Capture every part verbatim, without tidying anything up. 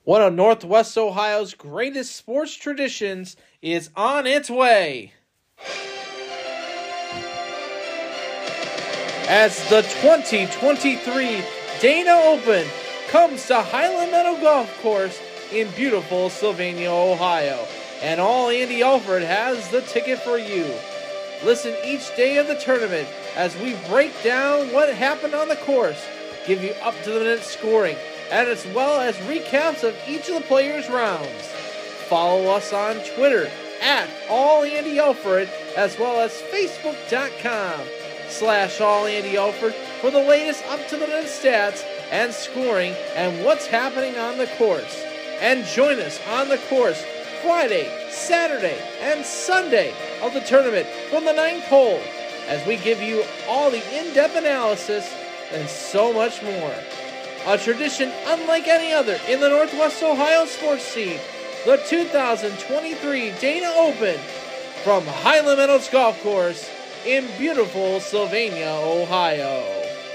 One of Northwest Ohio's greatest sports traditions is on its way. As the twenty twenty-three Dana Open comes to Highland Meadow Golf Course in beautiful Sylvania, Ohio. And all Andy Alford has the ticket for you. Listen each day of the tournament as we break down what happened on the course, give you up-to-the-minute scoring, and as well as recaps of each of the players' rounds. Follow us on Twitter at AllAndyAlford, as well as Facebook.com slash AllAndyAlford for the latest up-to-the-minute stats and scoring and what's happening on the course. And join us on the course Friday, Saturday, and Sunday of the tournament from the ninth hole as we give you all the in-depth analysis and so much more. A tradition unlike any other in the Northwest Ohio sports scene, the two thousand twenty-three Dana Open from Highland Meadows Golf Course in beautiful Sylvania, Ohio.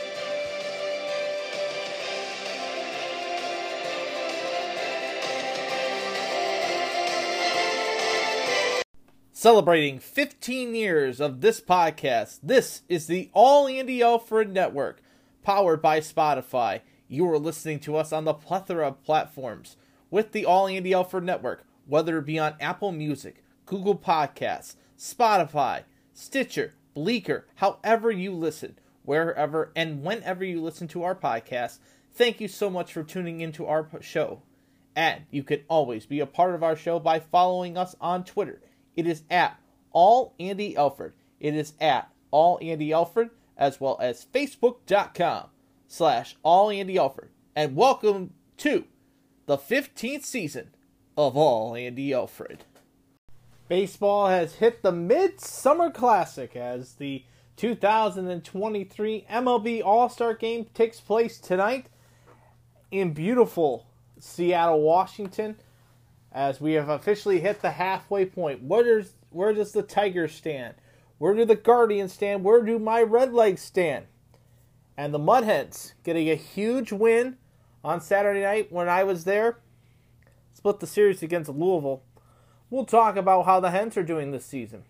Celebrating fifteen years of this podcast, this is the All Andy Alford Network, powered by Spotify. You are listening to us on the plethora of platforms with the All Andy Alford Network, whether it be on Apple Music, Google Podcasts, Spotify, Stitcher, Bleaker, however you listen, wherever and whenever you listen to our podcast. Thank you so much for tuning into our show. And you can always be a part of our show by following us on Twitter. It is at AllAndyAlford. It is at AllAndyAlford, as well as Facebook.com slash AllAndyAlford. And welcome to the fifteenth season of All Andy Alford. Baseball has hit the Midsummer Classic as the two thousand twenty-three M L B All-Star Game takes place tonight in beautiful Seattle, Washington, as we have officially hit the halfway point. Where does, where does the Tigers stand? Where do the Guardians stand? Where do my Redlegs stand? And the Mudhens getting a huge win on Saturday night when I was there. Split the series against Louisville. We'll talk about how the Hens are doing this season.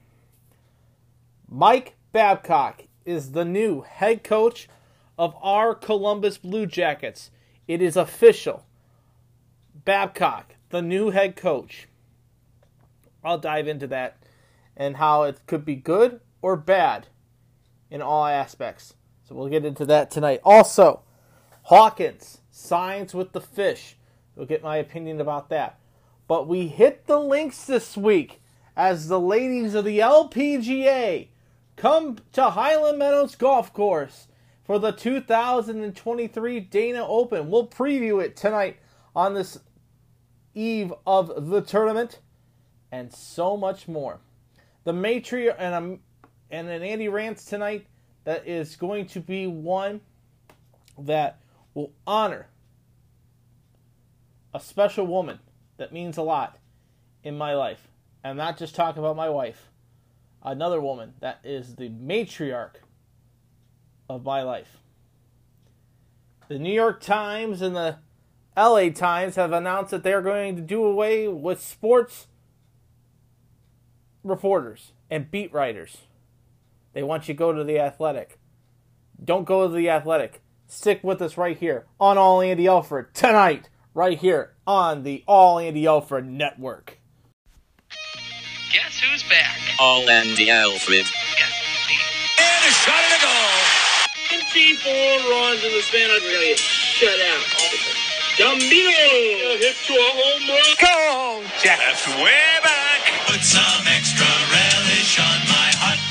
Mike Babcock is the new head coach of our Columbus Blue Jackets. It is official. Babcock, the new head coach. I'll dive into that and how it could be good or bad in all aspects. So we'll get into that tonight. Also, Hawkins signs with the Fish. You'll get my opinion about that. But we hit the links this week as the ladies of the L P G A come to Highland Meadows Golf Course for the two thousand twenty-three Dana Open. We'll preview it tonight on this eve of the tournament, and so much more. The matriarch and um, and an Andy Rants tonight that is going to be one that will honor a special woman that means a lot in my life. I'm not just talking about my wife. Another woman that is the matriarch of my life. The New York Times and the L A Times have announced that they're going to do away with sports reporters and beat writers. They want you to go to The Athletic. Don't go to The Athletic. Stick with us right here on All Andy Alford tonight, right here on the All Andy Alford Network. Guess who's back? All Andy Alfred. Guess me. And a shot and a goal. twenty-four runs in the span of really shut out. Gambino hit to a home run. Go, Jack. That's way back. Put some extra relish on my hot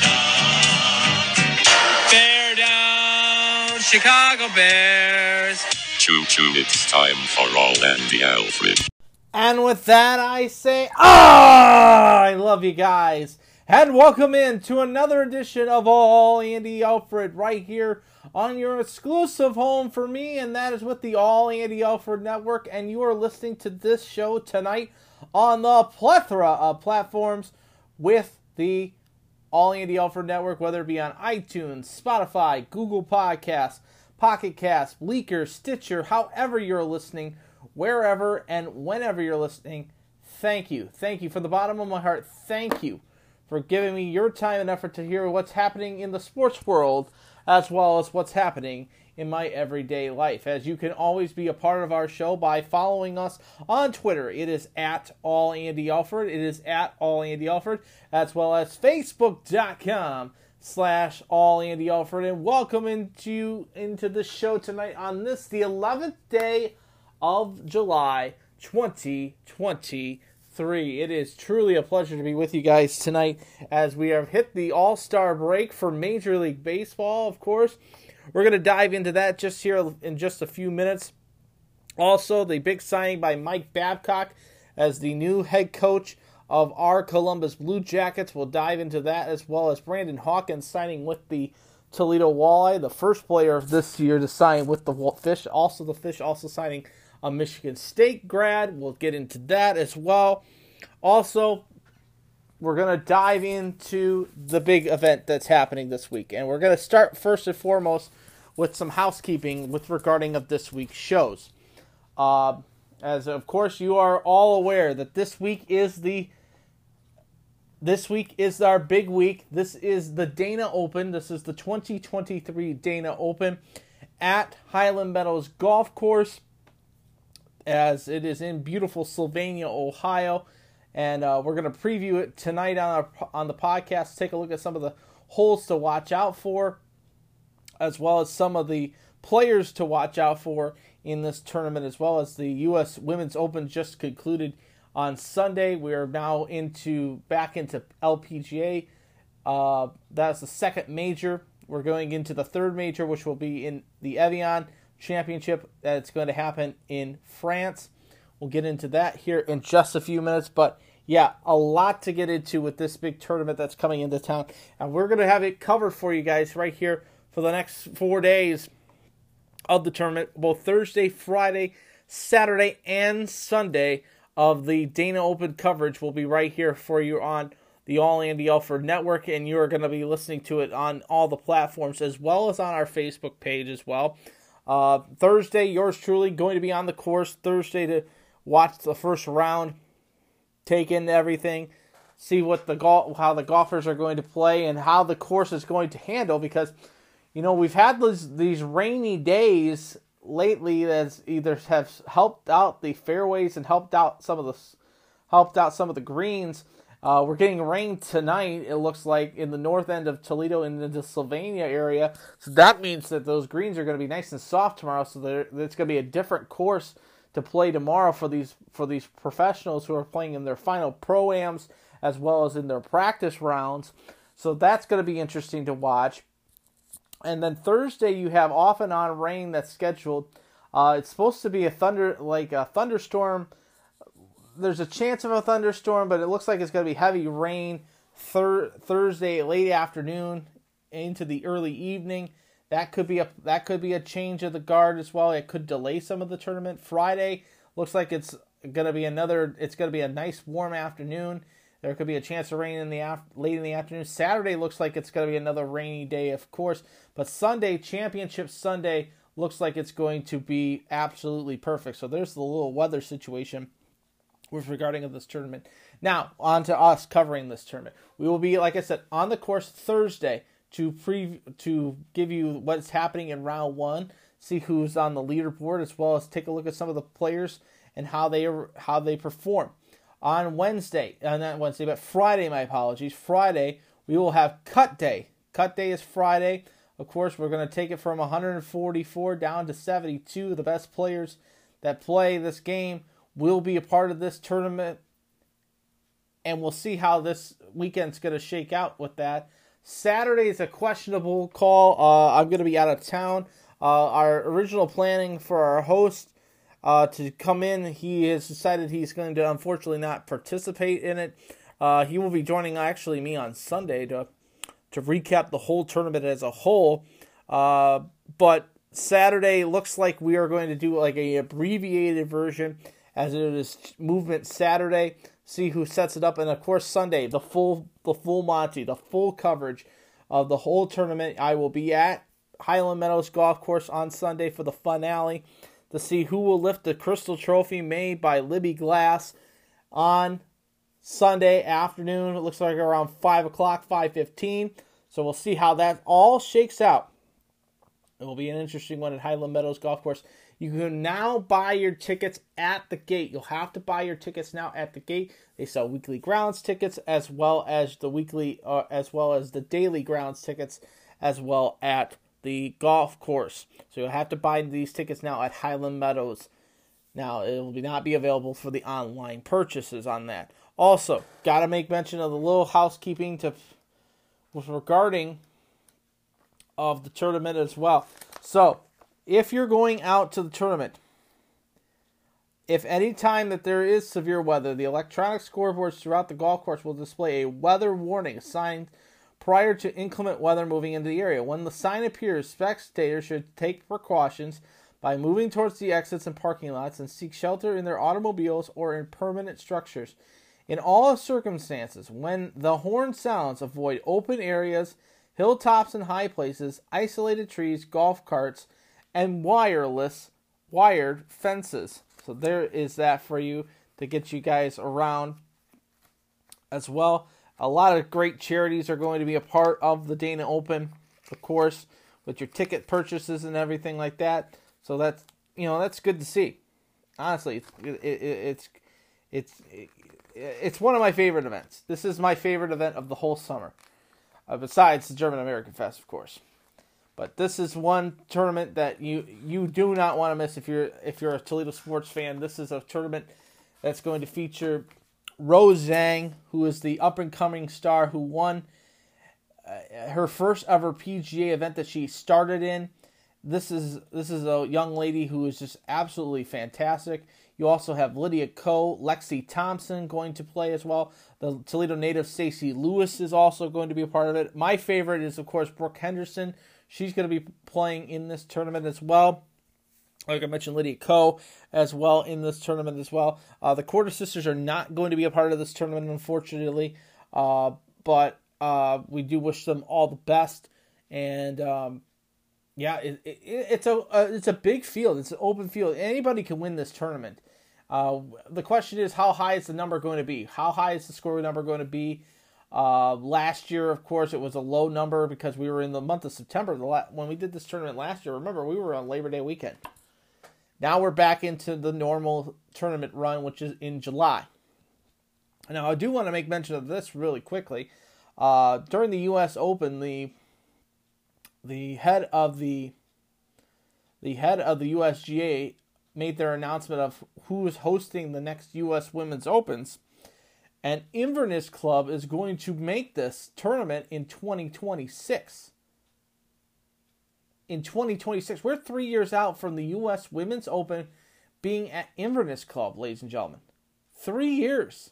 dog. Bear down, Chicago Bears. Choo choo, it's time for All Andy Alfred. And with that, I say, ah, I love you guys. And welcome in to another edition of All Andy Alfred right here on your exclusive home for me, and that is with the All Andy Alford Network, and you are listening to this show tonight on the plethora of platforms with the All Andy Alford Network, whether it be on iTunes, Spotify, Google Podcasts, Pocket Cast, Bleaker, Stitcher, however you're listening. wherever and whenever you're listening. Thank you. Thank you. From the bottom of my heart, thank you for giving me your time and effort to hear what's happening in the sports world as well as what's happening in my everyday life. As you can always be a part of our show by following us on Twitter. It is at All Andy Alford. It is at All Andy Alford, as well as Facebook.com slash All Andy Alford. And welcome into, into the show tonight on this, the eleventh day of July, twenty twenty-three. It is truly a pleasure to be with you guys tonight as we have hit the All-Star break for Major League Baseball, of course. We're going to dive into that just here in just a few minutes. Also, the big signing by Mike Babcock as the new head coach of our Columbus Blue Jackets. We'll dive into that, as well as Brandon Hawkins signing with the Toledo Walleye, the first player of this year to sign with the Fish. Also, the Fish also signing a Michigan State grad. We'll get into that as well. Also, we're going to dive into the big event that's happening this week. And we're going to start first and foremost with some housekeeping with regarding of this week's shows. Uh, as, of course, you are all aware that this week is the This week is our big week. This is the Dana Open. This is the twenty twenty-three Dana Open at Highland Meadows Golf Course, as it is in beautiful Sylvania, Ohio. And uh, we're going to preview it tonight on our on the podcast. Take a look at some of the holes to watch out for, as well as some of the players to watch out for in this tournament, as well as the U S Women's Open just concluded on Sunday. We are now into back into L P G A. Uh, that's the second major. We're going into the third major, which will be in the Evian Championship. That's going to happen in France. We'll get into that here in just a few minutes. But, yeah, a lot to get into with this big tournament that's coming into town. And we're going to have it covered for you guys right here for the next four days of the tournament, both Thursday, Friday, Saturday, and Sunday of the Dana Open coverage will be right here for you on the All Andy Alford Network, and you are going to be listening to it on all the platforms as well as on our Facebook page as well. Uh, Thursday, yours truly going to be on the course Thursday to watch the first round, take in everything, see what the gol- how the golfers are going to play and how the course is going to handle, because you know we've had these these rainy days lately that's either have helped out the fairways and helped out some of the helped out some of the greens. Uh, we're getting rain tonight, it looks like, in the north end of Toledo and in the Sylvania area. So that means that those greens are going to be nice and soft tomorrow. So it's going to be a different course to play tomorrow for these for these professionals who are playing in their final pro-ams as well as in their practice rounds. So that's going to be interesting to watch. And then Thursday you have off and on rain that's scheduled. Uh, it's supposed to be a thunder like a thunderstorm. There's a chance of a thunderstorm, but it looks like it's going to be heavy rain thir- Thursday late afternoon into the early evening. That could be a that could be a change of the guard as well. It could delay some of the tournament. Friday looks like it's going to be another. It's going to be a nice warm afternoon. There could be a chance of rain in the af- late in the afternoon. Saturday looks like it's going to be another rainy day, of course. But Sunday, Championship Sunday, looks like it's going to be absolutely perfect. So there's the little weather situation with regarding of this tournament. Now, on to us covering this tournament. We will be, like I said, on the course Thursday to pre to give you what's happening in round one, see who's on the leaderboard, as well as take a look at some of the players and how they how they perform. On Wednesday, uh, not Wednesday, but Friday, my apologies, Friday, we will have Cut Day. Cut Day is Friday. Of course, we're going to take it from one hundred forty-four down to seventy-two. The best players that play this game will be a part of this tournament, and we'll see how this weekend's going to shake out with that. Saturday is a questionable call. Uh, I'm going to be out of town. Uh, our original planning for our host uh, to come in, he has decided he's going to unfortunately not participate in it. Uh, he will be joining actually me on Sunday to to recap the whole tournament as a whole. Uh, but Saturday looks like we are going to do like a abbreviated version, as it is Movement Saturday. See who sets it up, and of course Sunday, the full the full Monty, the full coverage of the whole tournament. I will be at Highland Meadows Golf Course on Sunday for the finale. to see who will lift the Crystal Trophy made by Libby Glass on Sunday afternoon. It looks like around five o'clock, five fifteen. So we'll see how that all shakes out. It will be an interesting one at Highland Meadows Golf Course. You can now buy your tickets at the gate. You'll have to buy your tickets now at the gate. They sell weekly grounds tickets as well as the weekly, uh, as well as the daily grounds tickets, as well at the golf course. So you'll have to buy these tickets now at Highland Meadows. Now it will be not be available for the online purchases on that. Also, got to make mention of the little housekeeping to with regarding of the tournament as well. So, if you're going out to the tournament, if any time that there is severe weather, the electronic scoreboards throughout the golf course will display a weather warning sign prior to inclement weather moving into the area. When the sign appears, spectators should take precautions by moving towards the exits and parking lots and seek shelter in their automobiles or in permanent structures. In all circumstances, when the horn sounds, avoid open areas, hilltops and high places, isolated trees, golf carts, and wireless, wired fences. So there is that for you to get you guys around as well. A lot of great charities are going to be a part of the Dana Open, of course, with your ticket purchases and everything like that. So that's, you know, that's good to see. Honestly, it's it, it, it's it's it, it's one of my favorite events. This is my favorite event of the whole summer, uh, besides the German American Fest, of course. But this is one tournament that you you do not want to miss if you're if you're a Toledo sports fan. This is a tournament that's going to feature Rose Zhang, who is the up-and-coming star who won uh, her first ever P G A event that she started in. This is this is a young lady who is just absolutely fantastic. You also have Lydia Ko, Lexi Thompson going to play as well. The Toledo native Stacey Lewis is also going to be a part of it. My favorite is, of course, Brooke Henderson. She's going to be playing in this tournament as well. Like I mentioned, Lydia Ko as well in this tournament as well. Uh, the Quarter Sisters are not going to be a part of this tournament, unfortunately. Uh, but uh, we do wish them all the best. And um, yeah, it, it, it's a uh, it's a big field. It's an open field. Anybody can win this tournament. Uh, the question is, how high is the number going to be? How high is the scoring number going to be? Uh, last year, of course, it was a low number because we were in the month of September. The la- when we did this tournament last year, remember, we were on Labor Day weekend. Now we're back into the normal tournament run, which is in July. Now, I do want to make mention of this really quickly. Uh, during the U S Open, the the head of the the head of the U S G A made their announcement of who is hosting the next U S Women's Opens. And Inverness Club is going to make this tournament in twenty twenty-six. In twenty twenty-six. We're three years out from the U S Women's Open being at Inverness Club, ladies and gentlemen. Three years.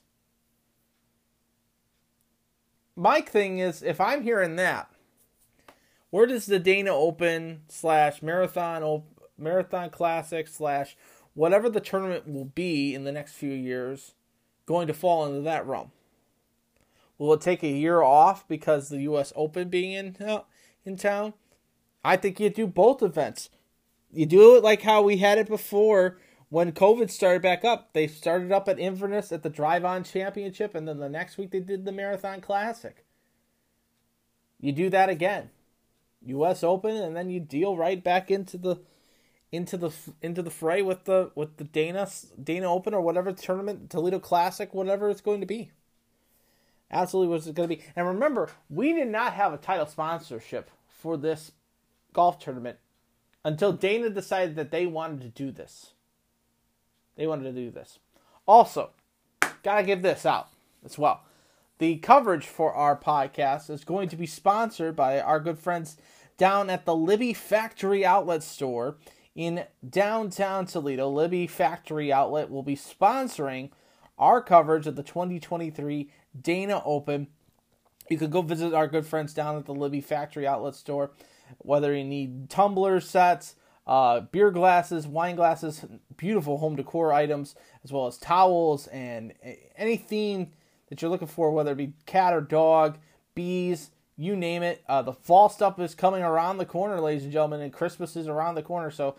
My thing is, if I'm hearing that, where does the Dana Open slash Marathon Op- Marathon Classic slash whatever the tournament will be in the next few years going to fall into that realm? Will it take a year off because the U S Open being in uh, in town? I think you do both events. You do it like how we had it before when COVID started back up. They started up at Inverness at the Drive-On Championship, and then the next week they did the Marathon Classic. You do that again. U S Open, and then you deal right back into the into the into the fray with the with the Dana Dana Open or whatever tournament, Toledo Classic, whatever it's going to be. Absolutely, what it's going to be. And remember, we did not have a title sponsorship for this golf tournament until Dana decided that they wanted to do this. They wanted to do this. Also, gotta give this out as well. The coverage for our podcast is going to be sponsored by our good friends down at the Libby Factory Outlet Store in downtown Toledo. Libby Factory Outlet will be sponsoring our coverage of the twenty twenty-three Dana Open. You can go visit our good friends down at the Libby Factory Outlet Store, whether you need tumbler sets, uh, beer glasses, wine glasses, beautiful home decor items, as well as towels and any theme that you're looking for, whether it be cat or dog, bees, you name it. Uh, the fall stuff is coming around the corner, ladies and gentlemen, and Christmas is around the corner. So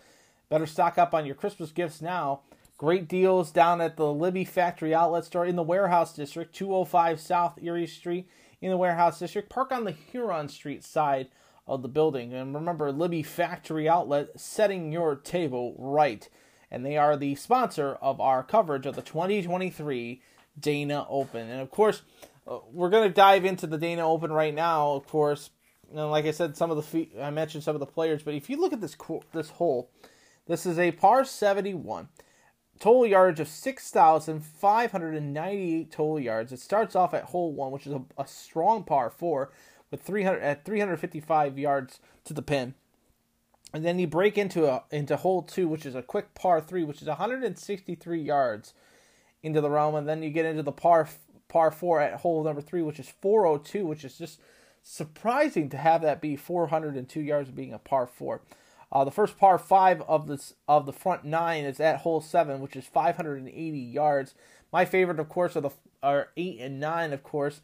better stock up on your Christmas gifts now. Great deals down at the Libby Factory Outlet Store in the Warehouse District, two oh five South Erie Street in the Warehouse District. Park on the Huron Street side of the building. And remember, Libby Factory Outlet, setting your table right. And they are the sponsor of our coverage of the twenty twenty-three Dana Open. And of course, uh, we're going to dive into the Dana Open right now, of course. And like I said, some of the fe- I mentioned some of the players, but if you look at this co- this hole, this is a par seventy-one. Total yardage of six thousand five hundred ninety-eight total yards. It starts off at hole one, which is a, a strong par four, with three hundred at three hundred fifty-five yards to the pin. And then you break into a into hole two, which is a quick par three, which is one hundred sixty-three yards into the realm. And then you get into the par par four at hole number three, which is four oh two, which is just surprising to have that be four hundred two yards being a par four. Uh, the first par five of this of the front nine is at hole seven, which is five hundred eighty yards. My favorite, of course, are the are eight and nine. Of course,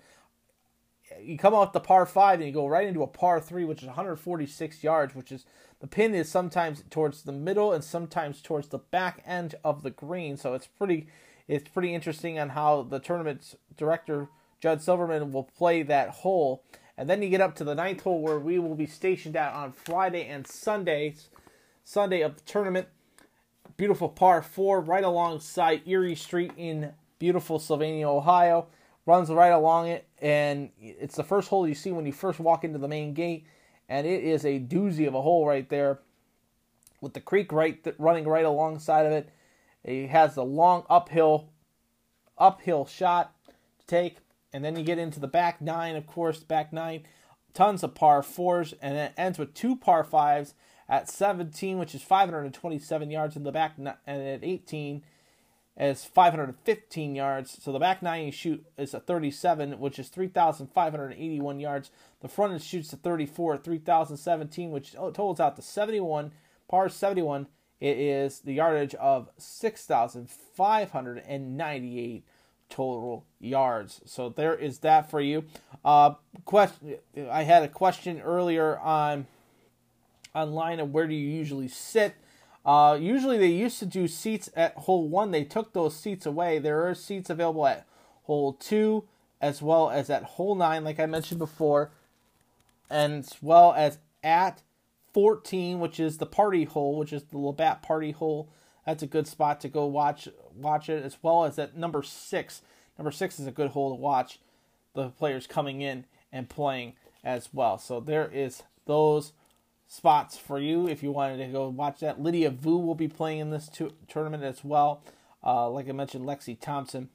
you come off the par five and you go right into a par three, which is one hundred forty-six yards. Which is the pin is sometimes towards the middle and sometimes towards the back end of the green. So it's pretty it's pretty interesting on how the tournament's director Judd Silverman will play that hole. And then you get up to the ninth hole where we will be stationed at on Friday and Sundays, Sunday of the tournament. Beautiful par four right alongside Erie Street in beautiful Sylvania, Ohio. Runs right along it, and it's the first hole you see when you first walk into the main gate. And it is a doozy of a hole right there with the creek right th- running right alongside of it. It has the long uphill, uphill shot to take. And then you get into the back nine, of course, back nine, tons of par fours, and it ends with two par fives at seventeen, which is five hundred twenty-seven yards in the back, and at eighteen is five hundred fifteen yards. So the back nine you shoot is a thirty-seven, which is three thousand five hundred eighty-one yards. The front end shoots a thirty-four at three thousand seventeen, which totals out to seventy-one, par seventy-one. It is the yardage of six thousand five hundred ninety-eight total yards. So there is that for you. Uh, question. I had a question earlier on online of where do you usually sit. Uh, usually they used to do seats at hole one. They took those seats away. There are seats available at hole two as well as at hole nine, like I mentioned before, and as well as at fourteen, which is the party hole, which is the Labatt party hole. That's a good spot to go watch watch it, as well as at number six. Number six is a good hole to watch the players coming in and playing as well. So there is those spots for you if you wanted to go watch that. Lydia Vu will be playing in this to- tournament as well. Uh, like I mentioned, Lexi Thompson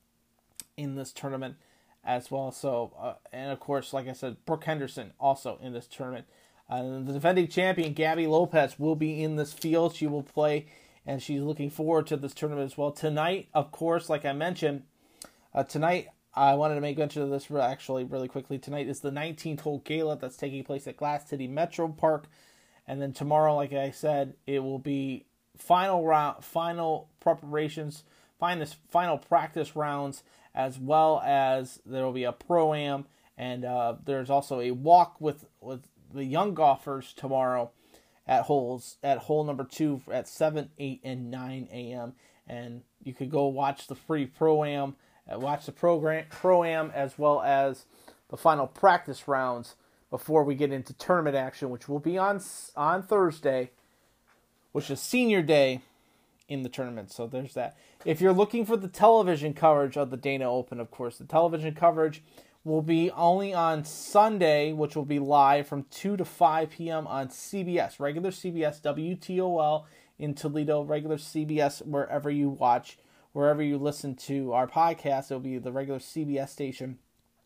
in this tournament as well. So uh, and of course, like I said, Brooke Henderson also in this tournament. Uh, the defending champion Gabby Lopez will be in this field. She will play, and she's looking forward to this tournament as well. Tonight, of course, like I mentioned, uh, tonight I wanted to make mention of this actually really quickly. Tonight is the nineteenth hole gala that's taking place at Glass City Metro Park, and then tomorrow, like I said, it will be final round, final preparations, final final practice rounds, as well as there will be a pro-am, and uh, there's also a walk with with the young golfers tomorrow at holes at hole number two at seven, eight, and nine a.m. And you could go watch the free pro-am, uh, watch the program pro-am as well as the final practice rounds before we get into tournament action, which will be on on Thursday, which is senior day in the tournament. So there's that. If you're looking for the television coverage of the Dana Open, of course, the television coverage will be only on Sunday, which will be live from two to five p.m. on C B S, regular C B S, W T O L in Toledo, regular C B S wherever you watch, wherever you listen to our podcast. It'll be the regular C B S station.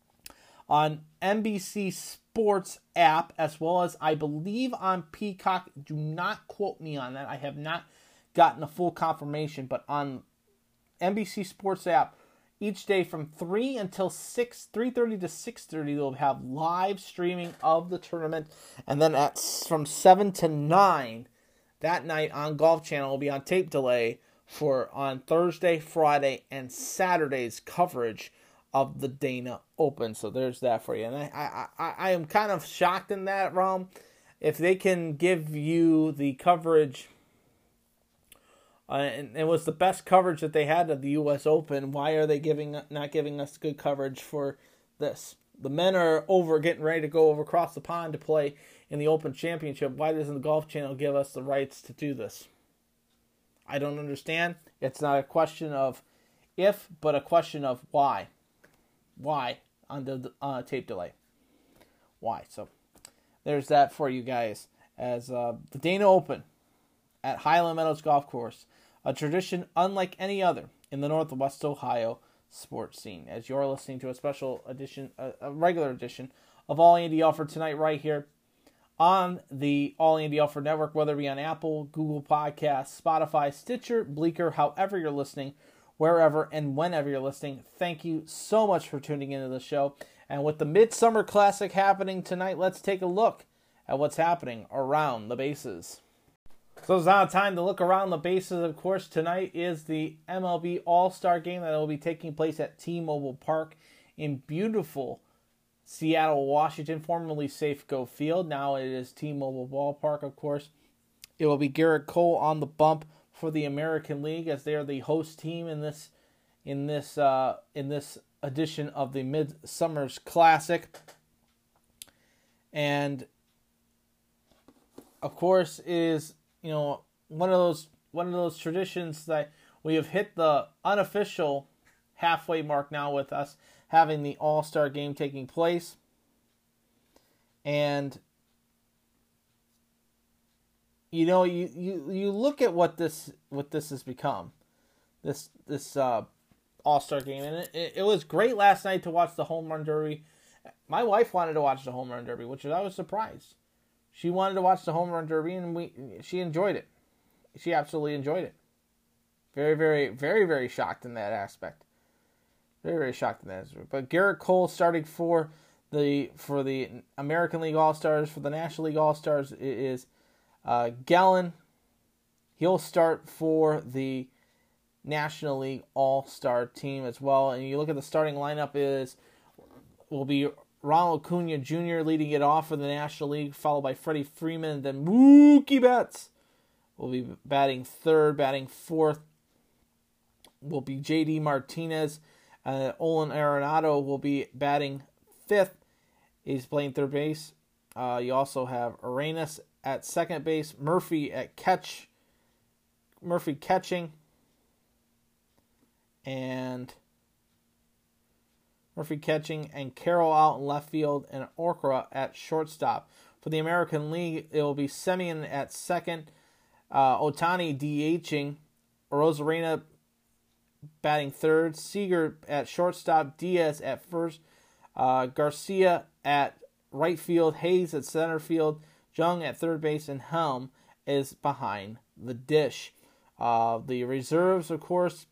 On N B C Sports app, as well as I believe on Peacock. Do not quote me on that. I have not gotten a full confirmation, but on N B C Sports app, each day from three until six, three thirty to six thirty, they'll have live streaming of the tournament. And then at from seven to nine that night on Golf Channel will be on tape delay for on Thursday, Friday, and Saturday's coverage of the Dana Open. So there's that for you. And I, I, I am kind of shocked in that realm. If they can give you the coverage Uh, and it was the best coverage that they had of the U S Open. Why are they giving not giving us good coverage for this? The men are over getting ready to go over across the pond to play in the Open Championship. Why doesn't the Golf Channel give us the rights to do this? I don't understand. It's not a question of if, but a question of why. Why on the uh, tape delay? Why? So there's that for you guys. As uh, the Dana Open at Highland Meadows Golf Course, a tradition unlike any other in the Northwest Ohio sports scene. As you're listening to a special edition, a, a regular edition of All Andy Alford tonight, right here on the All Andy Alford Network, whether it be on Apple, Google Podcasts, Spotify, Stitcher, Bleaker, however you're listening, wherever and whenever you're listening. Thank you so much for tuning into the show. And with the Midsummer Classic happening tonight, let's take a look at what's happening around the bases. So it's now time to look around the bases. Of course, tonight is the M L B All-Star Game that will be taking place at T-Mobile Park in beautiful Seattle, Washington, formerly Safeco Field. Now it is T-Mobile Ballpark, of course. It will be Garrett Cole on the bump for the American League, as they are the host team in this in this uh, in this edition of the Midsummer's Classic. And of course, is you know one of those one of those traditions that we have hit the unofficial halfway mark now with us having the All-Star Game taking place. And you know, you, you, you look at what this what this has become, this this uh, All-Star Game, and it, it was great last night to watch the Home Run Derby. My wife wanted to watch the Home Run Derby, which I was surprised. She wanted to watch the Home Run Derby, and we she enjoyed it. She absolutely enjoyed it. Very, very, very, very shocked in that aspect. Very, very shocked in that aspect. But Garrett Cole starting for the for the American League All-Stars, for the National League All-Stars is uh, Gallen. He'll start for the National League All-Star team as well. And you look at the starting lineup is will be Ronald Acuna Junior leading it off for the National League, followed by Freddie Freeman, and then Mookie Betts will be batting third. Batting fourth will be J D Martinez. Uh, Olin Arenado will be batting fifth. He's playing third base. Uh, you also have Arenas at second base, Murphy at catch, Murphy catching, and Murphy catching, and Carroll out in left field, and Okra at shortstop. For the American League, it will be Semien at second, uh, Otani DHing, Rosarena batting third, Seager at shortstop, Diaz at first, uh, Garcia at right field, Hayes at center field, Jung at third base, and Helm is behind the dish. Uh, the reserves, of course,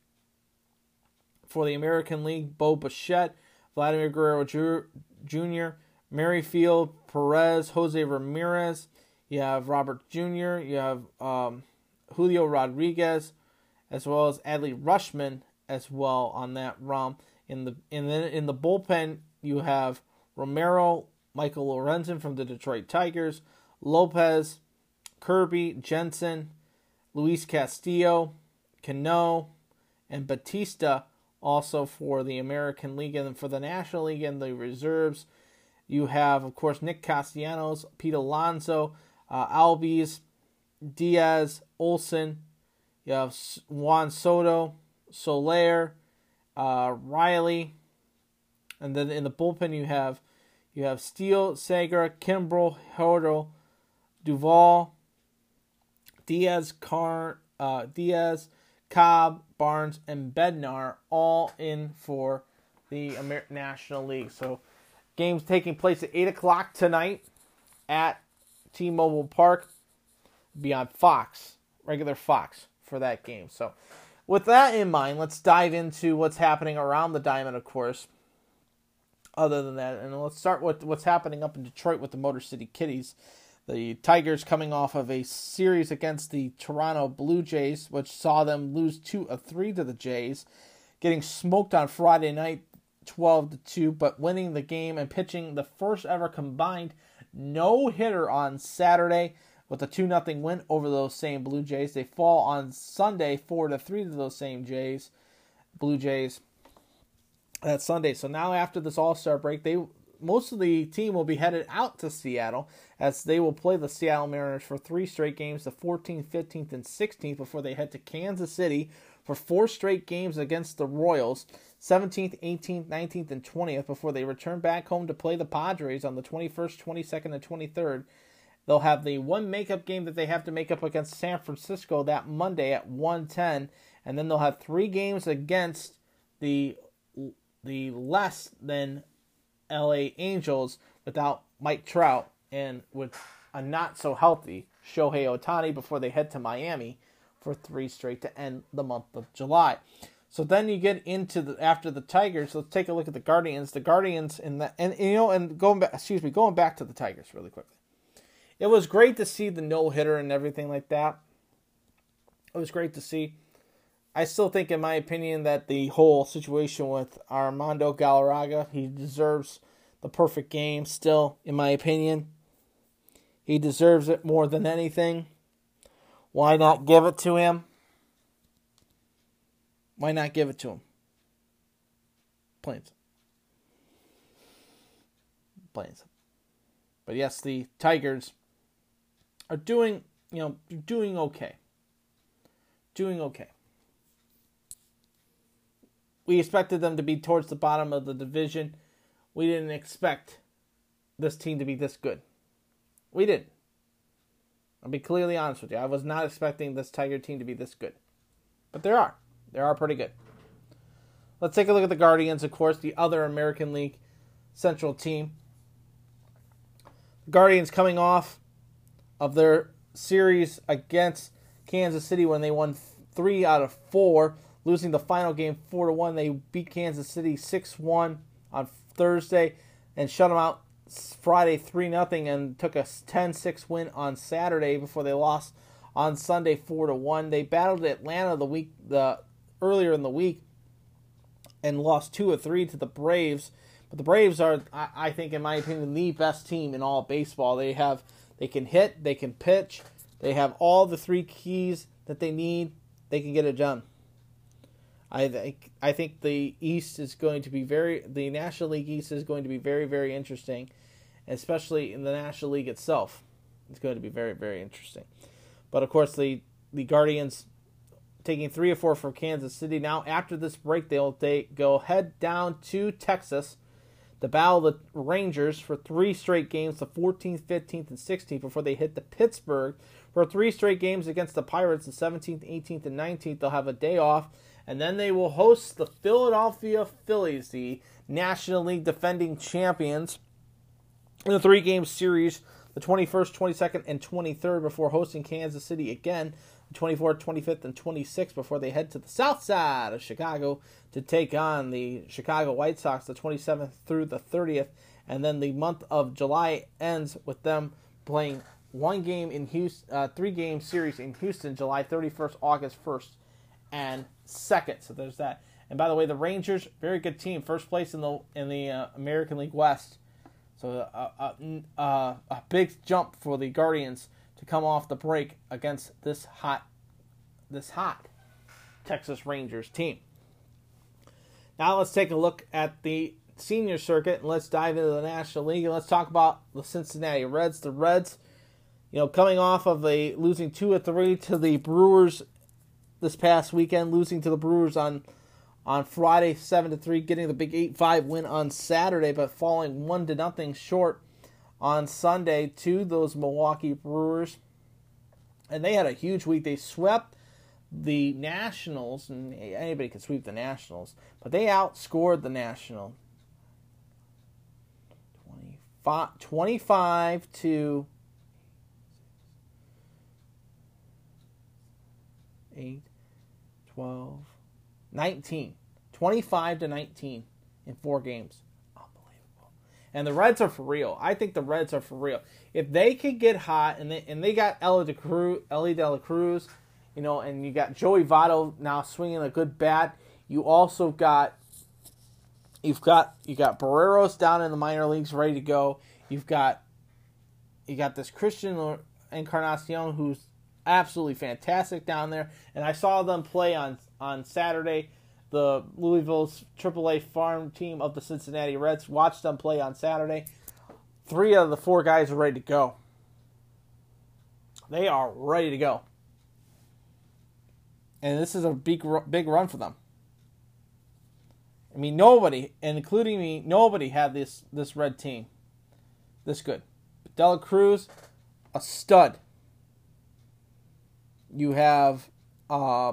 for the American League, Bo Bichette, Vladimir Guerrero Junior, Merrifield, Perez, Jose Ramirez. You have Robert Junior You have um, Julio Rodriguez, as well as Adley Rushman as well on that run. In the in the in the bullpen, you have Romero, Michael Lorenzen from the Detroit Tigers, Lopez, Kirby, Jensen, Luis Castillo, Cano, and Batista also for the American League. And for the National League and the reserves, you have, of course, Nick Castellanos, Pete Alonso, uh, Albies, Diaz, Olson. You have Juan Soto, Soler, uh, Riley. And then in the bullpen, you have you have Steele, Sager, Kimbrel, Hurdle, Duvall, Diaz, Car, uh, Diaz, Cobb, Barnes, and Bednar, all in for the Amer- National League. So, games taking place at eight o'clock tonight at T-Mobile Park. Be on Fox, regular Fox for that game. So, with that in mind, let's dive into what's happening around the diamond, of course. Other than that, and let's start with what's happening up in Detroit with the Motor City Kitties. The Tigers coming off of a series against the Toronto Blue Jays, which saw them lose two of three to the Jays, getting smoked on Friday night, twelve to two, but winning the game and pitching the first ever combined no-hitter on Saturday. with a two nothing win over those same Blue Jays. They fall on Sunday four to three to those same Jays, Blue Jays. That Sunday. So now after this All-Star break, they most of the team will be headed out to Seattle as they will play the Seattle Mariners for three straight games, the fourteenth, fifteenth, and sixteenth, before they head to Kansas City for four straight games against the Royals, seventeenth, eighteenth, nineteenth, and twentieth, before they return back home to play the Padres on the twenty-first, twenty-second, and twenty-third. They'll have the one makeup game that they have to make up against San Francisco that Monday at one ten, and then they'll have three games against the the less than L A Angels without Mike Trout and with a not-so-healthy Shohei Ohtani before they head to Miami for three straight to end the month of July. So then you get into the after the Tigers. Let's take a look at the Guardians. The Guardians in the and you know and going back, excuse me, going back to the Tigers really quickly. It was great to see the no-hitter and everything like that. It was great to see. I still think, in my opinion, that the whole situation with Armando Galarraga, he deserves the perfect game still, in my opinion. He deserves it more than anything. Why not give it to him? Why not give it to him? Plain and simple. Plain and simple. But yes, the Tigers are doing, you know, doing okay. Doing okay. We expected them to be towards the bottom of the division. We didn't expect this team to be this good. We didn't. I'll be clearly honest with you. I was not expecting this Tiger team to be this good. But they are. They are pretty good. Let's take a look at the Guardians, of course, the other American League Central team. The Guardians coming off of their series against Kansas City when they won three out of four. Losing the final game four to one, they beat Kansas City six one on Thursday and shut them out Friday three nothing and took a ten six win on Saturday before they lost on Sunday four to one. They battled Atlanta the week the earlier in the week and lost two or three to the Braves. But the Braves are, I, I think, in my opinion, the best team in all of baseball. They have, they can hit, they can pitch, they have all the three keys that they need. They can get it done. I think I think the East is going to be very the National League East is going to be very, very interesting, especially in the National League itself. It's going to be very, very interesting. But of course, the the Guardians taking three or four from Kansas City. Now after this break, they'll they go head down to Texas to battle the Rangers for three straight games, the fourteenth, fifteenth, and sixteenth, before they hit the Pittsburgh for three straight games against the Pirates, the seventeenth, eighteenth, and nineteenth. They'll have a day off. And then they will host the Philadelphia Phillies, the National League defending champions, in a three-game series, the twenty-first, twenty-second, and twenty-third, before hosting Kansas City again, the twenty-fourth, twenty-fifth, and twenty-sixth, before they head to the south side of Chicago to take on the Chicago White Sox, the twenty-seventh through the thirtieth. And then the month of July ends with them playing one game in Houston, uh, three-game series in Houston, July thirty-first, August first, and second. So there's that. And by the way, the Rangers, very good team, first place in the in the uh, American League West. So uh, uh, uh, a big jump for the Guardians to come off the break against this hot, this hot Texas Rangers team. Now let's take a look at the senior circuit and let's dive into the National League and let's talk about the Cincinnati Reds. The Reds, you know, coming off of a losing two or three to the Brewers this past weekend, losing to the Brewers on on Friday seven to three, getting the big eight five win on Saturday, but falling one to nothing short on Sunday to those Milwaukee Brewers. And they had a huge week. They swept the Nationals, and anybody can sweep the Nationals, but they outscored the Nationals twenty-five to eight, twelve, nineteen. twenty-five to nineteen in four games. Unbelievable. And the Reds are for real. I think the Reds are for real. If they could get hot, and they and they got Ellie De Cruz, Ellie De La Cruz, you know, and you got Joey Votto now swinging a good bat. You also got you've got you got Barreros down in the minor leagues ready to go. You've got you got this Christian Encarnacion, who's absolutely fantastic down there. And I saw them play on, on Saturday. The Louisville's triple A farm team of the Cincinnati Reds. Watched them play on Saturday. Three out of the four guys are ready to go. They are ready to go. And this is a big, big run for them. I mean, nobody, and including me, nobody had this, this Red team this good. Dela Cruz, a stud. You have uh,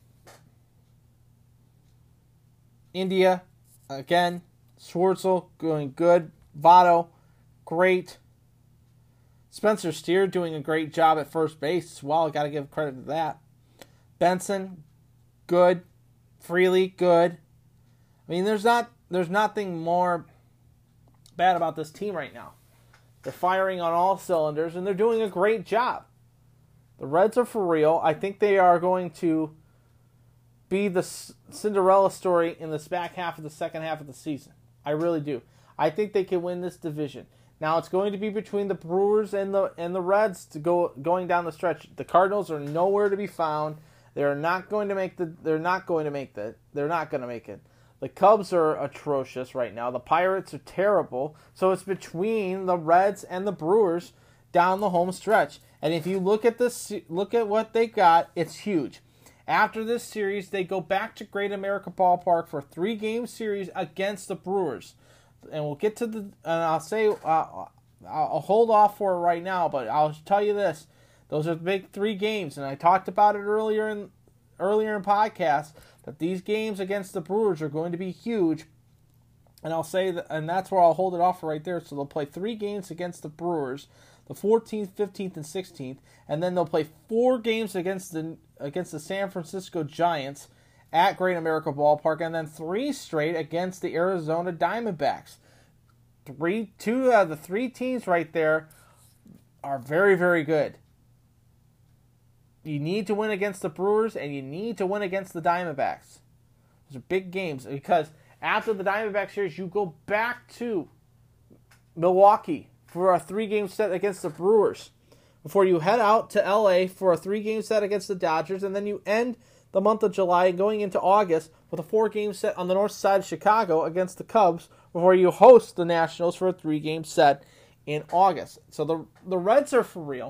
India, again. Schwartzel going good. Votto, great. Spencer Steer doing a great job at first base as well. Got to give credit to that. Benson, good. Freely, good. I mean, there's not there's nothing more bad about this team right now. They're firing on all cylinders, and they're doing a great job. The Reds are for real. I think they are going to be the Cinderella story in this back half of the second half of the season. I really do. I think they can win this division. Now it's going to be between the Brewers and the and the Reds to go going down the stretch. The Cardinals are nowhere to be found. They are not going to make the. They're not going to make the. They're not going to make it. The Cubs are atrocious right now. The Pirates are terrible. So it's between the Reds and the Brewers down the home stretch. And if you look at this, look at what they got. It's huge. After this series, they go back to Great America Ballpark for a three-game series against the Brewers. And we'll get to the. And I'll say uh, I'll hold off for it right now, but I'll tell you this: those are the big three games, and I talked about it earlier in earlier in podcasts that these games against the Brewers are going to be huge. And I'll say that, and that's where I'll hold it off right there. So they'll play three games against the Brewers, the fourteenth, fifteenth, and sixteenth, and then they'll play four games against the against the San Francisco Giants at Great America Ballpark, and then three straight against the Arizona Diamondbacks. Three, two out of the three teams right there are very, very good. You need to win against the Brewers, and you need to win against the Diamondbacks. Those are big games, because after the Diamondback series, you go back to Milwaukee for a three-game set against the Brewers before you head out to L A for a three-game set against the Dodgers, and then you end the month of July going into August with a four-game set on the north side of Chicago against the Cubs before you host the Nationals for a three-game set in August. So the the Reds are for real.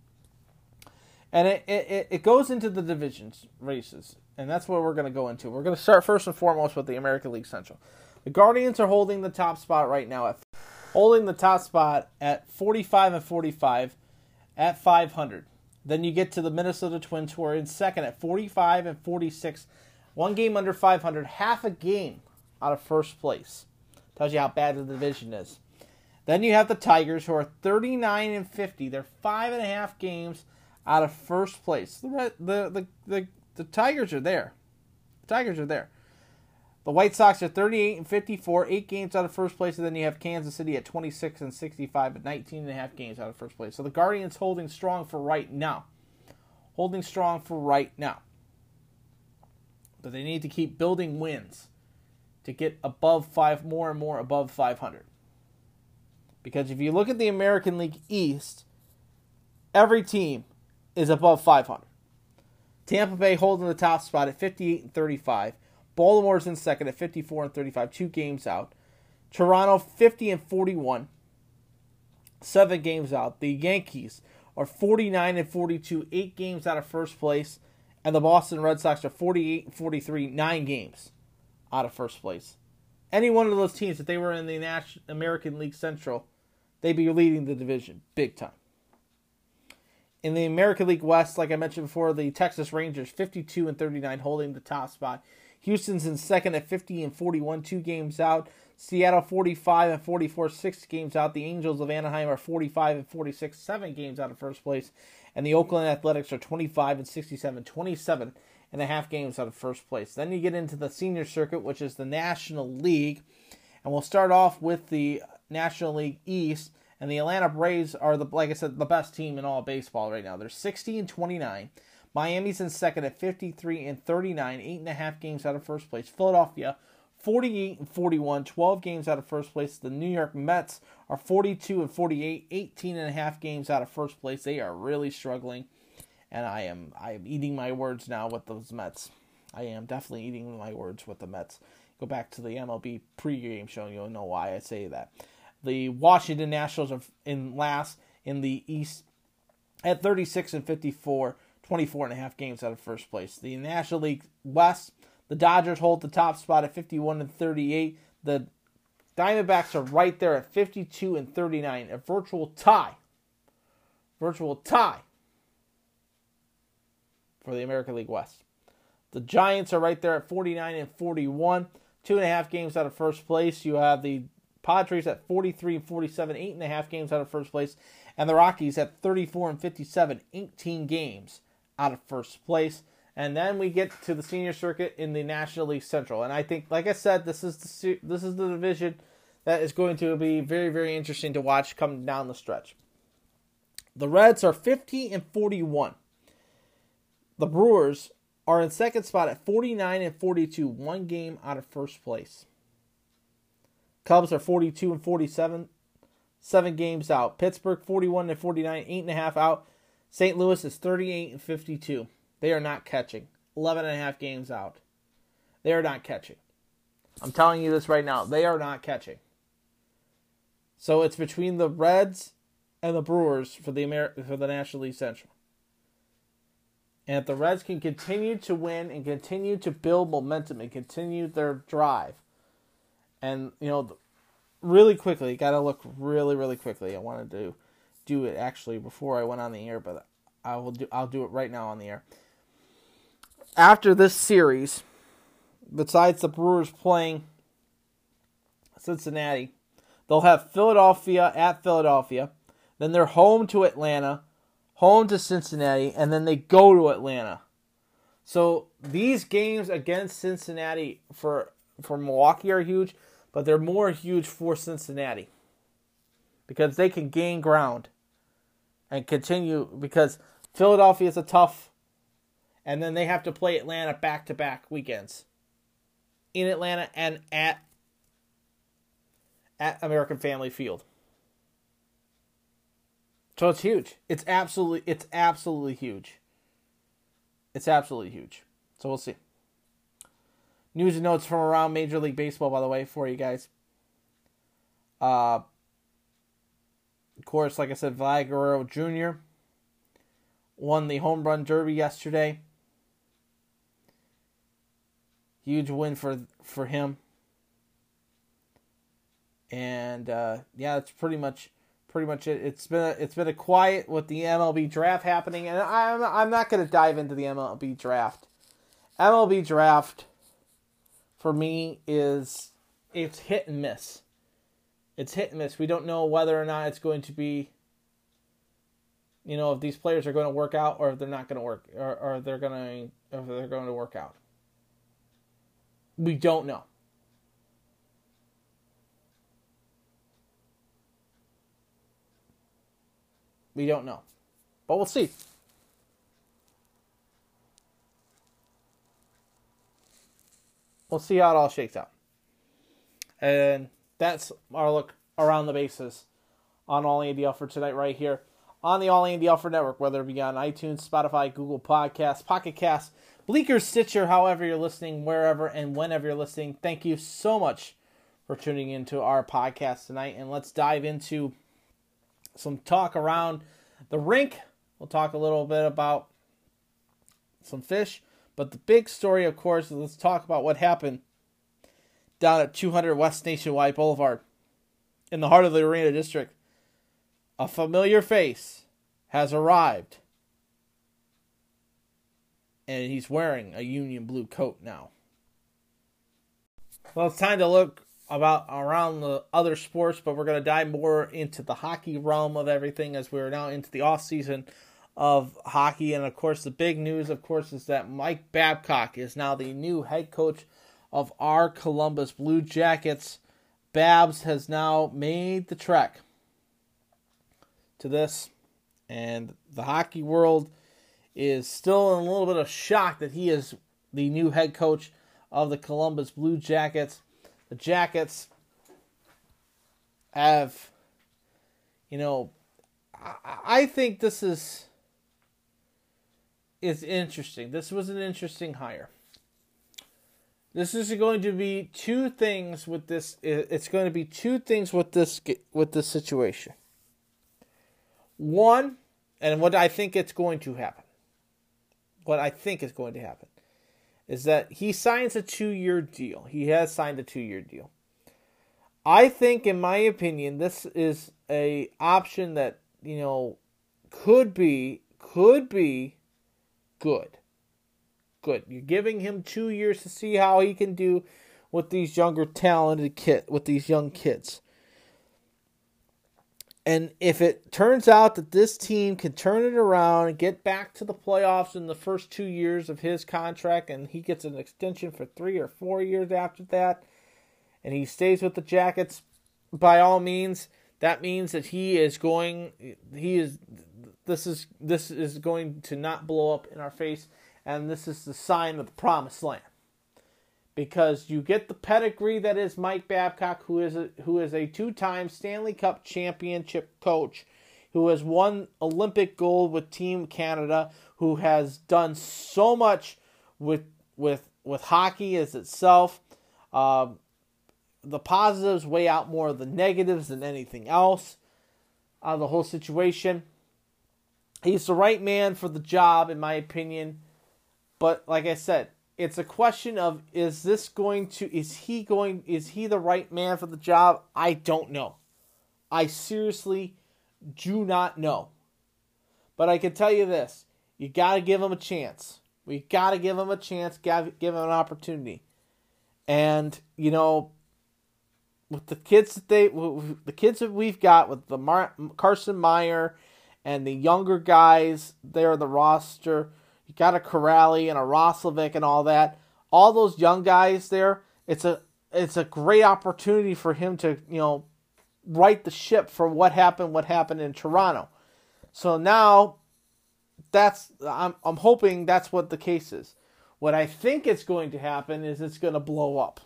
And it, it, it goes into the divisions races, and that's what we're going to go into. We're going to start first and foremost with the American League Central. The Guardians are holding the top spot right now, at holding the top spot at forty-five and forty-five at five hundred. Then you get to the Minnesota Twins, who are in second at forty-five and forty-six, one game under five hundred, half a game out of first place. Tells you how bad the division is. Then you have the Tigers, who are thirty-nine and fifty. They're five and a half games out of first place. The, the the the the Tigers are there. The Tigers are there. The White Sox are thirty-eight and fifty-four, eight games out of first place, and then you have Kansas City at twenty-six and sixty-five, at nineteen and a half games out of first place. So the Guardians holding strong for right now. Holding strong for right now. But they need to keep building wins to get above five, more and more above five hundred. Because if you look at the American League East, every team is above five hundred. Tampa Bay holding the top spot at fifty-eight and thirty-five. Baltimore's in second at fifty-four and thirty-five, two games out. Toronto fifty and forty-one, seven games out. The Yankees are forty-nine and forty-two, eight games out of first place, and the Boston Red Sox are forty-eight and forty-three, nine games out of first place. Any one of those teams, if they were in the National American League Central, they'd be leading the division big time. In the American League West, like I mentioned before, the Texas Rangers fifty-two and thirty-nine, holding the top spot. Houston's in second at fifty and forty-one, two games out. Seattle forty-five and forty-four, six games out. The Angels of Anaheim are forty-five and forty-six, seven games out of first place. And the Oakland Athletics are twenty-five and sixty-seven, twenty-seven and a half games out of first place. Then you get into the senior circuit, which is the National League. And we'll start off with the National League East. And the Atlanta Braves are, the like I said, the best team in all of baseball right now. They're sixty and twenty-nine. Miami's in second at fifty-three and thirty-nine, eight and a half games out of first place. Philadelphia, forty-eight and forty-one, twelve games out of first place. The New York Mets are forty-two and forty-eight, eighteen and a half games out of first place. They are really struggling, and I am I am eating my words now with those Mets. I am definitely eating my words with the Mets. Go back to the M L B pregame show, you'll know why I say that. The Washington Nationals are in last in the East at thirty-six and fifty-four, twenty-four and a half games out of first place. The National League West, the Dodgers hold the top spot at fifty-one and thirty-eight. The Diamondbacks are right there at fifty-two and thirty-nine, a virtual tie. Virtual tie for the American League West. The Giants are right there at forty-nine and forty-one, two and a half games out of first place. You have the Padres at forty-three and forty-seven, eight and a half games out of first place. And the Rockies at thirty-four and fifty-seven, eighteen games out of first place. And then we get to the senior circuit in the National League Central. And I think, like I said, this is the this is the division that is going to be very, very interesting to watch coming down the stretch. The Reds are fifty and forty-one. The Brewers are in second spot at forty-nine and forty-two, one game out of first place. Cubs are forty-two and forty-seven, seven games out. Pittsburgh forty-one and forty-nine, eight and a half out. Saint Louis is thirty-eight and fifty-two. They are not catching. eleven and a half games out. They are not catching. I'm telling you this right now. They are not catching. So it's between the Reds and the Brewers for the Amer- for the National League Central. And if the Reds can continue to win and continue to build momentum and continue their drive, and, you know, really quickly, got to look really, really quickly. I wanted to do it actually before I went on the air, but I will do. I'll do it right now on the air. After this series, besides the Brewers playing Cincinnati, they'll have Philadelphia at Philadelphia. Then they're home to Atlanta, home to Cincinnati, and then they go to Atlanta. So these games against Cincinnati for for Milwaukee are huge, but they're more huge for Cincinnati because they can gain ground and continue, because Philadelphia is a tough, and then they have to play Atlanta back-to-back weekends in Atlanta and at at American Family Field. So it's huge. It's absolutely, it's absolutely huge. It's absolutely huge. So we'll see. News and notes from around Major League Baseball, by the way, for you guys. Uh, of course, like I said, Vlad Guerrero Junior won the home run derby yesterday. Huge win for for him. And uh, yeah, it's pretty much pretty much it. It's been a, it's been a quiet with the M L B draft happening, and I'm I'm not going to dive into the M L B draft. M L B draft for me is it's hit and miss. It's hit and miss. We don't know whether or not it's going to be, you know, if these players are going to work out or if they're not going to work, or, or they're going to if they're going to work out. We don't know. We don't know. But we'll see. We'll see how it all shakes out. And that's our look around the bases on All Andy Alford tonight right here on the All Andy Alford Network, whether it be on iTunes, Spotify, Google Podcasts, Pocket Casts, Bleaker, Stitcher, however you're listening, wherever and whenever you're listening. Thank you so much for tuning into our podcast tonight. And let's dive into some talk around the rink. We'll talk a little bit about some fish. But the big story, of course, is let's talk about what happened down at two hundred West Nationwide Boulevard in the heart of the Arena District. A familiar face has arrived. And he's wearing a Union blue coat now. Well, it's time to look about around the other sports, but we're going to dive more into the hockey realm of everything as we're now into the off season of hockey. And of course, the big news, of course, is that Mike Babcock is now the new head coach of our Columbus Blue Jackets. Babs has now made the trek to this, and the hockey world is still in a little bit of shock that he is the new head coach of the Columbus Blue Jackets. the Jackets have, you know, I, I think this is is interesting. This was an interesting hire. This is going to be two things with this. It's going to be two things with this with this situation. One, and what I think it's going to happen. What I think is going to happen is that he signs a two-year deal. He has signed a two-year deal. I think, in my opinion, this is a option that, you know, could be could be good. Good. You're giving him two years to see how he can do with these younger talented kid with these young kids. And if it turns out that this team can turn it around and get back to the playoffs in the first two years of his contract, and he gets an extension for three or four years after that, and he stays with the Jackets, by all means, that means that he is going, he is, this is, this is going to not blow up in our face, and this is the sign of the promised land. Because you get the pedigree that is Mike Babcock, who is a, who is a two-time Stanley Cup championship coach, who has won Olympic gold with Team Canada, who has done so much with with with hockey as itself. Uh, the positives weigh out more of the negatives than anything else out of the whole situation. He's the right man for the job, in my opinion. But like I said, it's a question of, is this going to, is he going, is he the right man for the job? I don't know. I seriously do not know. But I can tell you this, you got to give him a chance. We got to give him a chance, give him an opportunity. And, you know, with the kids that they, with the kids that we've got, with the Mar- Carson Meyer and the younger guys there on the roster, you got a Corrali and a Roslovic and all that. All those young guys there, it's a it's a great opportunity for him to, you know, right the ship for what happened, what happened in Toronto. So now, that's I'm I'm hoping that's what the case is. What I think it's going to happen is it's going to blow up.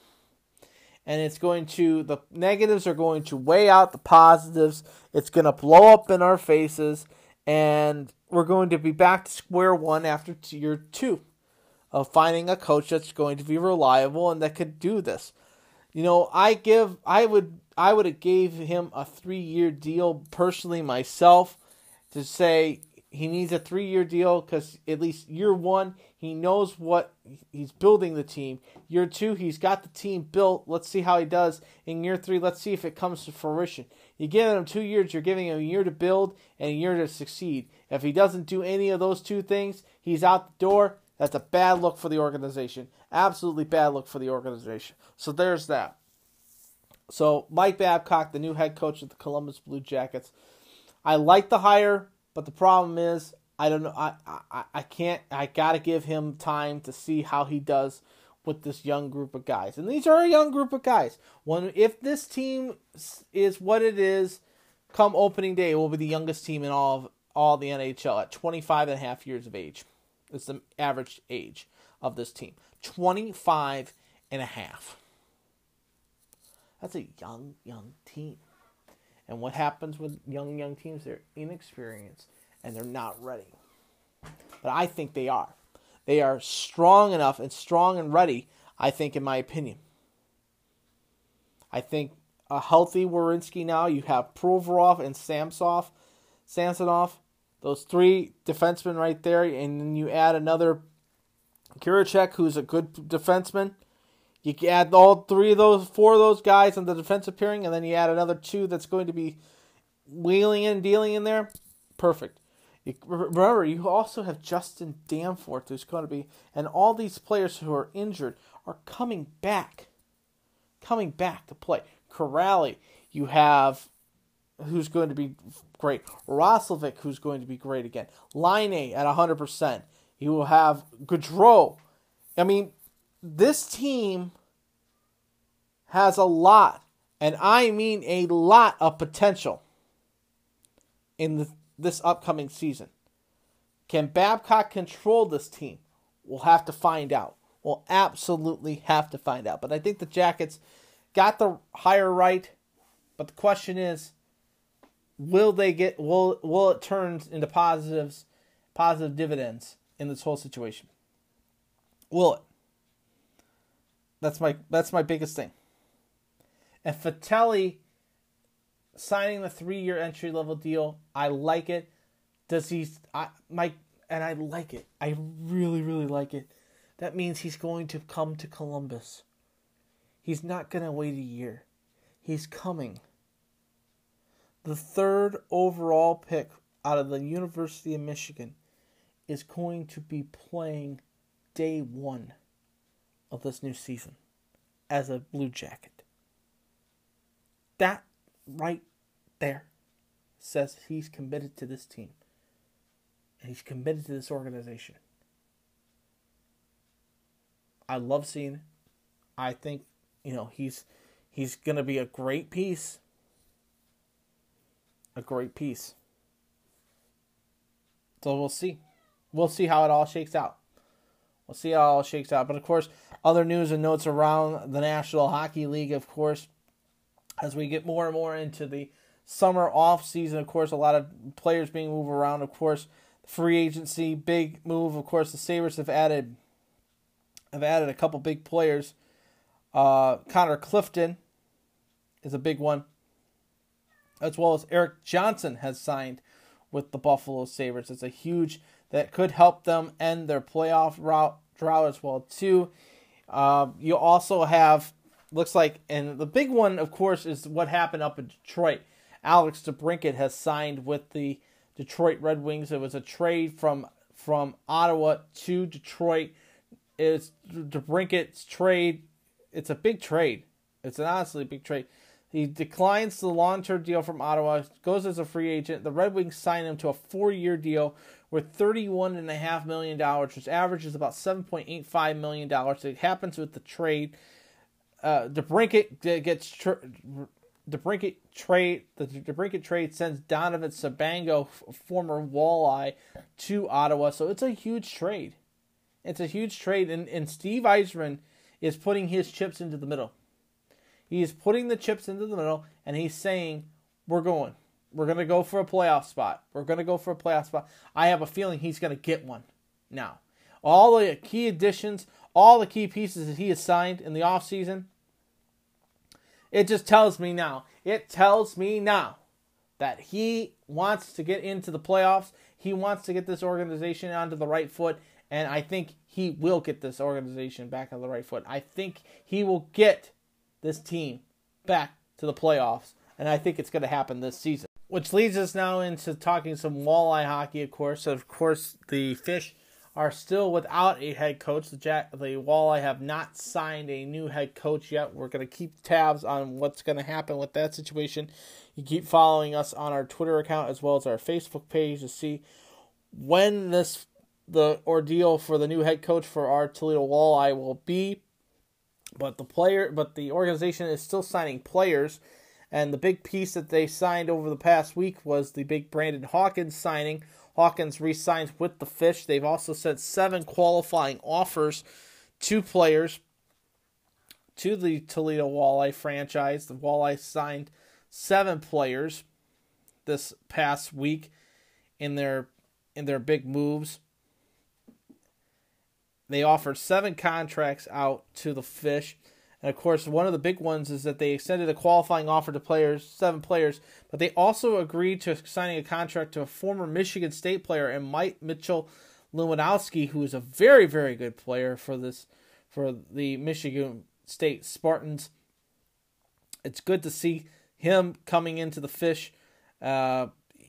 And it's going to, the negatives are going to weigh out the positives. It's going to blow up in our faces. And we're going to be back to square one after year two of finding a coach that's going to be reliable and that could do this. You know, I give, I would, I would have gave him a three-year deal personally myself to say he needs a three-year deal because at least year one, he knows what he's building the team. Year two, he's got the team built. Let's see how he does. In year three, let's see if it comes to fruition. You give him two years, you're giving him a year to build and a year to succeed. If he doesn't do any of those two things, he's out the door. That's a bad look for the organization. Absolutely bad look for the organization. So there's that. So Mike Babcock, the new head coach of the Columbus Blue Jackets. I like the hire, but the problem is, I don't know. I, I, I can't. I gotta give him time to see how he does with this young group of guys. And these are a young group of guys. When if this team is what it is, come opening day, it will be the youngest team in all of all the N H L at twenty-five and a half years of age. It's the average age of this team. twenty-five and a half. That's a young, young team. And what happens with young, young teams? They're inexperienced and they're not ready. But I think they are. They are strong enough and strong and ready, I think, in my opinion. I think a healthy Werenski now, you have Provorov and Samsonov, Samsonov, those three defensemen right there, and then you add another Kurachek, who's a good defenseman. You add all three of those, four of those guys on the defensive pairing, and then you add another two that's going to be wheeling and dealing in there. Perfect. You, remember, you also have Justin Danforth, who's going to be, and all these players who are injured are coming back, coming back to play. Corrali, you have, who's going to be great. Roslovic, who's going to be great again. Line at one hundred percent. You will have Gaudreau. I mean, this team has a lot, and I mean a lot of potential in the, this upcoming season. Can Babcock control this team? We'll have to find out. We'll absolutely have to find out. But I think the Jackets got the hire right, but the question is, will they get will will it turn into positives, positive dividends in this whole situation? Will it? That's my that's my biggest thing. And Fratelli signing the three-year entry-level deal, I like it. Does he? I my and I like it. I really really like it. That means he's going to come to Columbus. He's not going to wait a year. He's coming. The third overall pick out of the University of Michigan is going to be playing day one of this new season as a Blue Jacket. That right there says he's committed to this team. And he's committed to this organization. I love seeing it. I think, you know, he's he's going to be a great piece. A great piece. So we'll see. We'll see how it all shakes out. We'll see how it all shakes out. But, of course, other news and notes around the National Hockey League, of course, as we get more and more into the summer off season, of course, a lot of players being moved around. Of course, free agency, big move. Of course, the Sabres have added have added a couple big players. Uh, Connor Clifton is a big one, as well as Eric Johnson has signed with the Buffalo Sabres. It's a huge, that could help them end their playoff route, drought as well, too. Uh, you also have, looks like, and the big one, of course, is what happened up in Detroit. Alex DeBrincat has signed with the Detroit Red Wings. It was a trade from from Ottawa to Detroit. It's DeBrincat's trade. It's a big trade. It's an honestly big trade. He declines the long-term deal from Ottawa, goes as a free agent. The Red Wings sign him to a four-year deal worth thirty-one point five million dollars, which averages about seven point eight five million dollars. It happens with the trade. Uh, DeBrincat gets tra- DeBrincat trade. The DeBrincat trade sends Donovan Sabango, former Walleye, to Ottawa. So it's a huge trade. It's a huge trade, and, and Steve Yzerman is putting his chips into the middle. He is putting the chips into the middle, and he's saying, we're going. We're going to go for a playoff spot. We're going to go for a playoff spot. I have a feeling he's going to get one now. All the key additions, all the key pieces that he has signed in the offseason, it just tells me now. It tells me now that he wants to get into the playoffs. He wants to get this organization onto the right foot, and I think he will get this organization back on the right foot. I think he will get this team back to the playoffs, and I think it's going to happen this season. Which leads us now into talking some walleye hockey, of course. So, of course, the Fish are still without a head coach. The Jack, the Walleye have not signed a new head coach yet. We're going to keep tabs on what's going to happen with that situation. You keep following us on our Twitter account as well as our Facebook page to see when this the ordeal for the new head coach for our Toledo Walleye will be. But the player, but the organization is still signing players, and the big piece that they signed over the past week was the big Brandon Hawkins signing. Hawkins re-signed with the Fish. They've also sent seven qualifying offers to players to the Toledo Walleye franchise. The Walleye signed seven players this past week in their in their big moves. They offered seven contracts out to the Fish. And, of course, one of the big ones is that they extended a qualifying offer to players, seven players, but they also agreed to signing a contract to a former Michigan State player, and Mike Mitchell Lewandowski, who is a very, very good player for this, for the Michigan State Spartans. It's good to see him coming into the Fish, uh,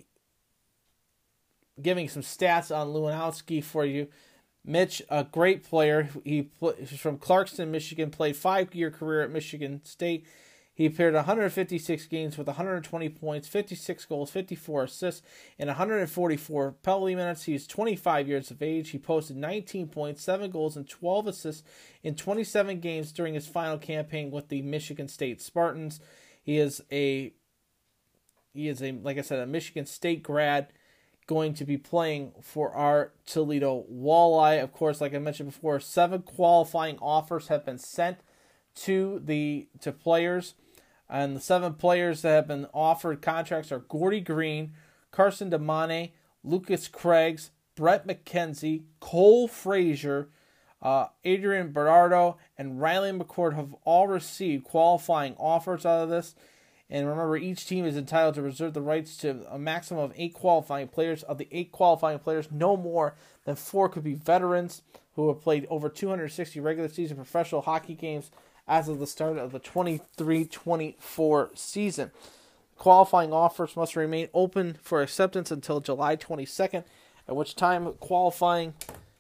giving some stats on Lewandowski for you. Mitch, a great player. He he's from Clarkston, Michigan, played five-year career at Michigan State. He appeared in one hundred fifty-six games with one hundred twenty points, fifty-six goals, fifty-four assists, and one hundred forty-four penalty minutes. He's twenty-five years of age. He posted nineteen points, seven goals, and twelve assists in twenty-seven games during his final campaign with the Michigan State Spartans. He is a, he is a, like I said, a Michigan State grad, going to be playing for our Toledo Walleye. Of course, like I mentioned before, seven qualifying offers have been sent to the to players. And the seven players that have been offered contracts are Gordy Green, Carson DeMane, Lucas Craigs, Brett McKenzie, Cole Frazier, uh, Adrian Bernardo, and Riley McCord have all received qualifying offers out of this. And remember, each team is entitled to reserve the rights to a maximum of eight qualifying players. Of the eight qualifying players, no more than four could be veterans who have played over two hundred sixty regular season professional hockey games as of the start of the twenty-three twenty-four season. Qualifying offers must remain open for acceptance until July twenty-second, at which time qualifying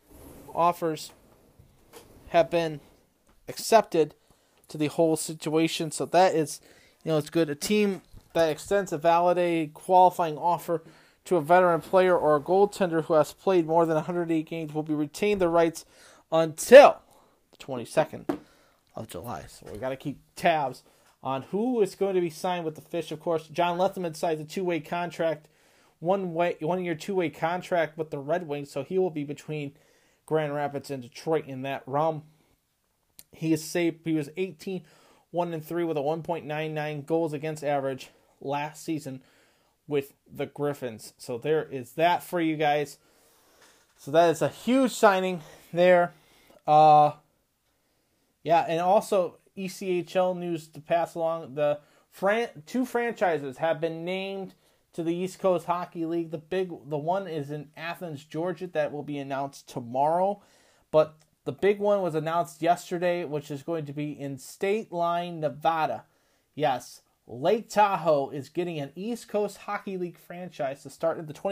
offers have been accepted to the whole situation. So that is, you know, it's good. A team that extends a validated qualifying offer to a veteran player or a goaltender who has played more than one hundred eight games will be retained the rights until the twenty-second of July. So we got to keep tabs on who is going to be signed with the Fish. Of course, John Lethleman signs a two-way contract, one way, one-year, two-way contract with the Red Wings, so he will be between Grand Rapids and Detroit in that realm. He is saved. He was eighteen, one and three with a one point nine nine goals against average last season with the Griffins. So there is that for you guys. So that is a huge signing there. Uh, yeah, and also E C H L news to pass along. The fran- two franchises have been named to the East Coast Hockey League. The big, the one is in Athens, Georgia, that will be announced tomorrow. But the big one was announced yesterday, which is going to be in State Line, Nevada. Yes, Lake Tahoe is getting an East Coast Hockey League franchise to start in the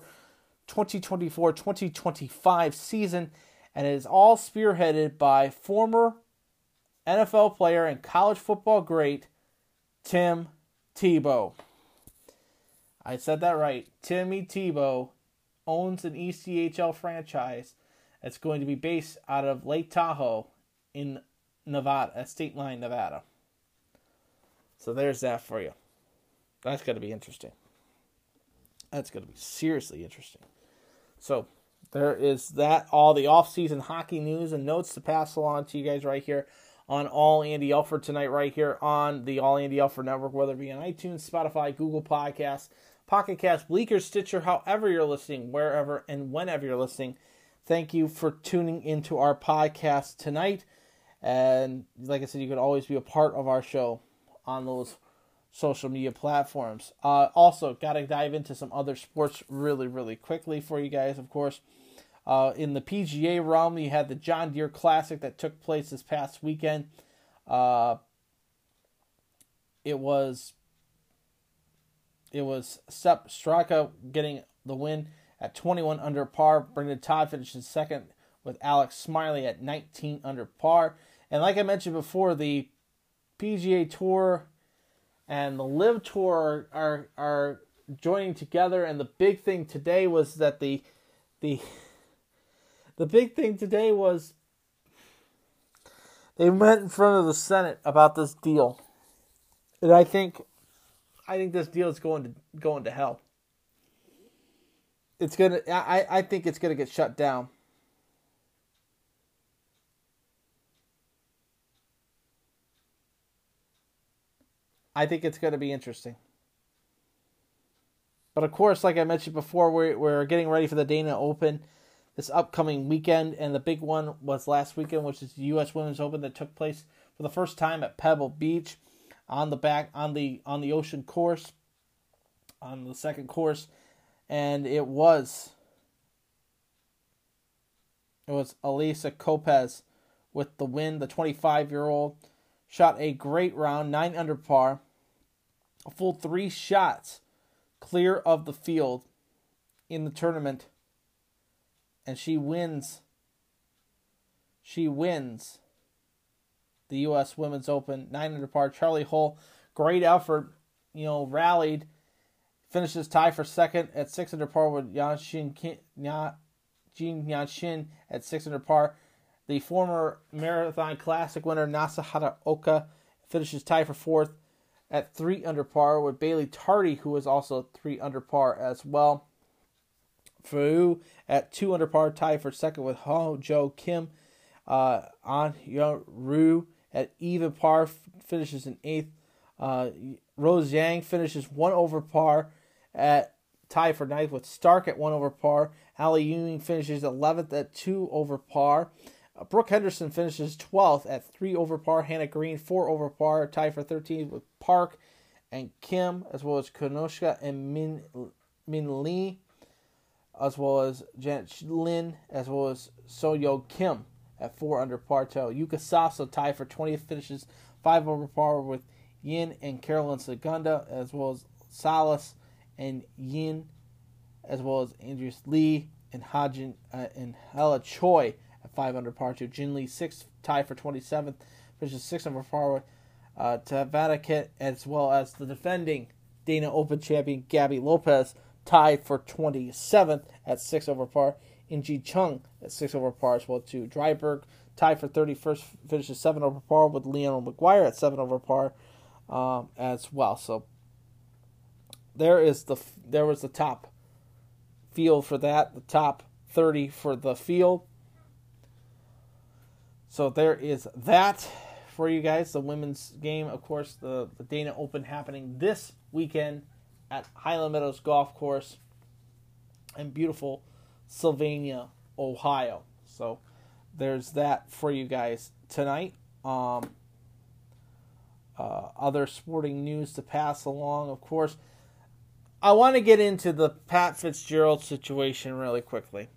twenty twenty-four twenty twenty-five season, and it is all spearheaded by former N F L player and college football great Tim Tebow. I said that right. Timmy Tebow owns an E C H L franchise that's going to be based out of Lake Tahoe in Nevada, at State Line, Nevada. So there's that for you. That's going to be interesting. That's going to be seriously interesting. So there is that, all the off-season hockey news and notes to pass along to you guys right here on All Andy Elford tonight, right here on the All Andy Elford Network, whether it be on iTunes, Spotify, Google Podcasts, Pocket Cast, Bleaker, Stitcher, however you're listening, wherever and whenever you're listening. Thank you for tuning into our podcast tonight. And like I said, you can always be a part of our show on those social media platforms. Uh, also, got to dive into some other sports really, really quickly for you guys, of course. Uh, in the P G A realm, you had the John Deere Classic that took place this past weekend. Uh, it was it was Sepp Straka getting the win at twenty-one under par. Brendan Todd finishes second with Alex Smiley at nineteen under par. And like I mentioned before, the P G A Tour and the Live Tour are, are are joining together. And the big thing today was that the the the big thing today was they met in front of the Senate about this deal. And I think I think this deal is going to going to hell. It's gonna. I, I think it's gonna get shut down. I think it's gonna be interesting. But of course, like I mentioned before, we're we're getting ready for the Dana Open this upcoming weekend, and the big one was last weekend, which is the U S Women's Open that took place for the first time at Pebble Beach, on the back on the on the ocean course, on the second course. And it was, it was Elisa Copez with the win. The twenty-five-year-old shot a great round, nine under par, a full three shots clear of the field in the tournament, and she wins. She wins the U S Women's Open, nine under par. Charlie Hull, great effort, you know, rallied. Finishes tied for second at six under par with Yanshin Jin Yanshin at six under par. The former Marathon Classic winner Nasa Haraoka finishes tied for fourth at three under par with Bailey Tardy, who is also three under par as well. Fu at two under par, tied for second with Ho Jo Kim. Uh, An Ru at even par, f- finishes in eighth. Uh, Rose Zhang finishes one over par at tie for ninth with Stark at one over par. Allie Ewing finishes eleventh at two over par. Uh, Brooke Henderson finishes twelfth at three over par. Hannah Green four over par, tie for thirteenth with Park and Kim, as well as Konoshka and Min Min Lee, as well as Janet Lin, as well as Soyo Kim at four under par. Yuka Saso tie for twentieth, finishes five over par with Yin and Carolyn Segunda, as well as Salas and Yin, as well as Andrews Lee and Hajin uh, and Hella Choi at five under par. To Jin Lee sixth, tie for twenty-seventh, finishes six under par with uh, Tavatiket, as well as the defending Dana Open champion Gabby Lopez, tied for twenty-seventh at six over par. Inji Chung at six over par as well too. Dryberg tied for thirty-first, finishes seven over par with Leon McGuire at seven over par um, as well. So there is the there was the top field for that, the top thirty for the field. So there is that for you guys. The women's game, of course, the, the Dana Open happening this weekend at Highland Meadows Golf Course in beautiful Sylvania, Ohio. So there's that for you guys tonight. Um, uh, other sporting news to pass along, of course. I want to get into the Pat Fitzgerald situation really quickly.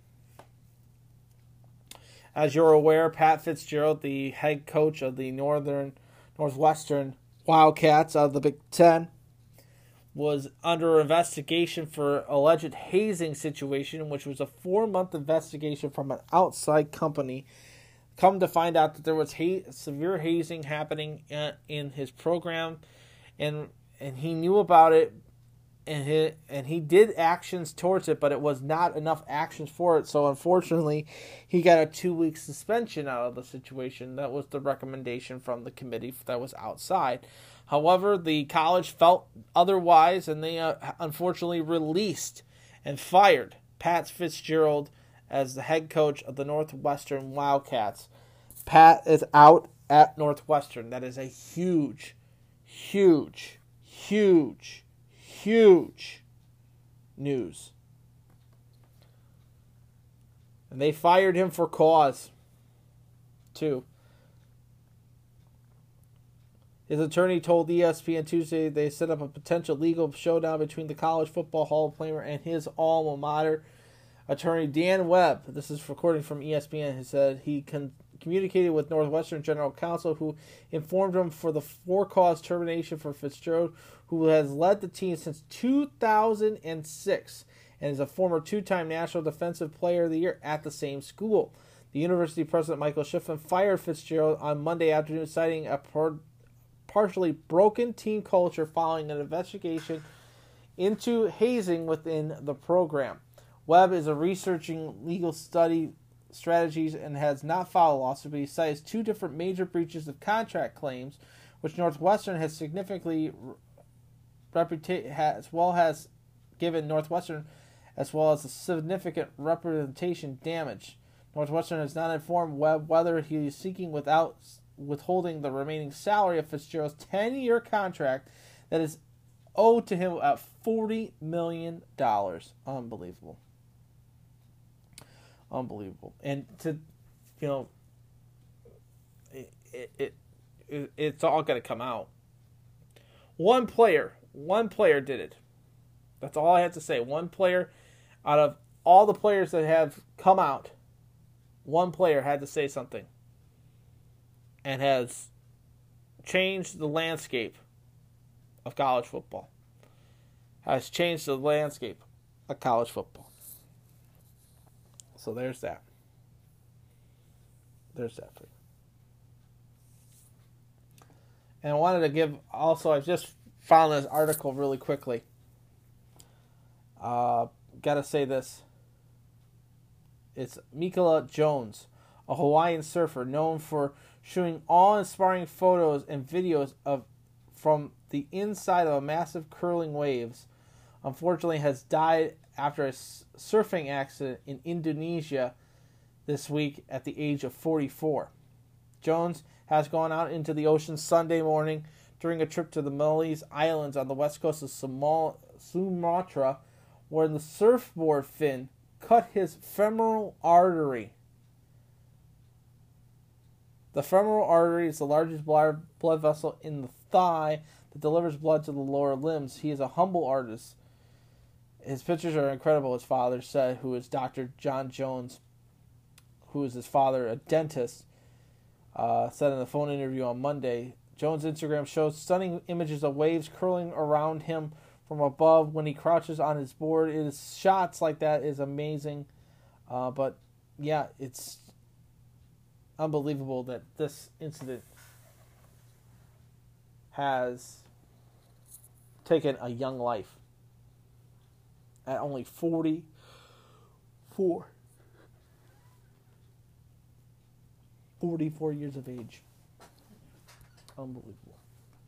As you're aware, Pat Fitzgerald, the head coach of the Northern Northwestern Wildcats out of the Big Ten, was under investigation for alleged hazing situation, which was a four-month investigation from an outside company. Come to find out that there was ha- severe hazing happening in, in his program, and and he knew about it, and he, and he did actions towards it, but it was not enough actions for it. So unfortunately, he got a two-week suspension out of the situation. That was the recommendation from the committee that was outside. However, the college felt otherwise, and they uh, unfortunately released and fired Pat Fitzgerald as the head coach of the Northwestern Wildcats. Pat is out at Northwestern. That is a huge, huge, huge, huge news. And they fired him for cause, too. His attorney told E S P N Tuesday they set up a potential legal showdown between the College Football Hall of Famer and his alma mater. Attorney Dan Webb, this is recording from E S P N, he said he con- communicated with Northwestern General Counsel, who informed him for the for-cause termination for Fitzgerald, who has led the team since two thousand six and is a former two-time National Defensive Player of the Year at the same school. The university president, Michael Schiffman, fired Fitzgerald on Monday afternoon, citing a per- partially broken team culture following an investigation into hazing within the program. Webb is a researching legal study strategies and has not filed a lawsuit, but he cites two different major breaches of contract claims, which Northwestern has significantly reputa- as well has given Northwestern as well as a significant representation damage. Northwestern has not informed Webb whether he is seeking without withholding the remaining salary of Fitzgerald's ten-year contract that is owed to him at forty million dollars. Unbelievable. Unbelievable. And to, you know, it, it, it it's all going to come out. One player, one player did it. That's all I have to say. One player out of all the players that have come out, one player had to say something and has changed the landscape of college football. Has changed the landscape of college football. So there's that. There's that for you. And I wanted to give, also, I just found this article really quickly. Uh, gotta say this. It's Mikaela Jones, a Hawaiian surfer known for shooting awe-inspiring photos and videos of from the inside of a massive curling waves, unfortunately has died after a surfing accident in Indonesia this week at the age of forty-four. Jones has gone out into the ocean Sunday morning during a trip to the Maldives Islands on the west coast of Somal- Sumatra, where the surfboard fin cut his femoral artery. The femoral artery is the largest blood vessel in the thigh that delivers blood to the lower limbs. He is a humble artist. His pictures are incredible, his father said, who is Doctor John Jones, who is his father, a dentist, uh, said in a phone interview on Monday. Jones' Instagram shows stunning images of waves curling around him from above when he crouches on his board. It is shots like that is amazing. Uh, but, yeah, it's unbelievable that this incident has taken a young life at only forty-four. forty-four years of age. Unbelievable.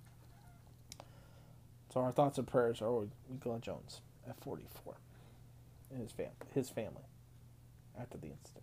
So our thoughts and prayers are with Glenn Jones at forty-four and his family, his family after the incident.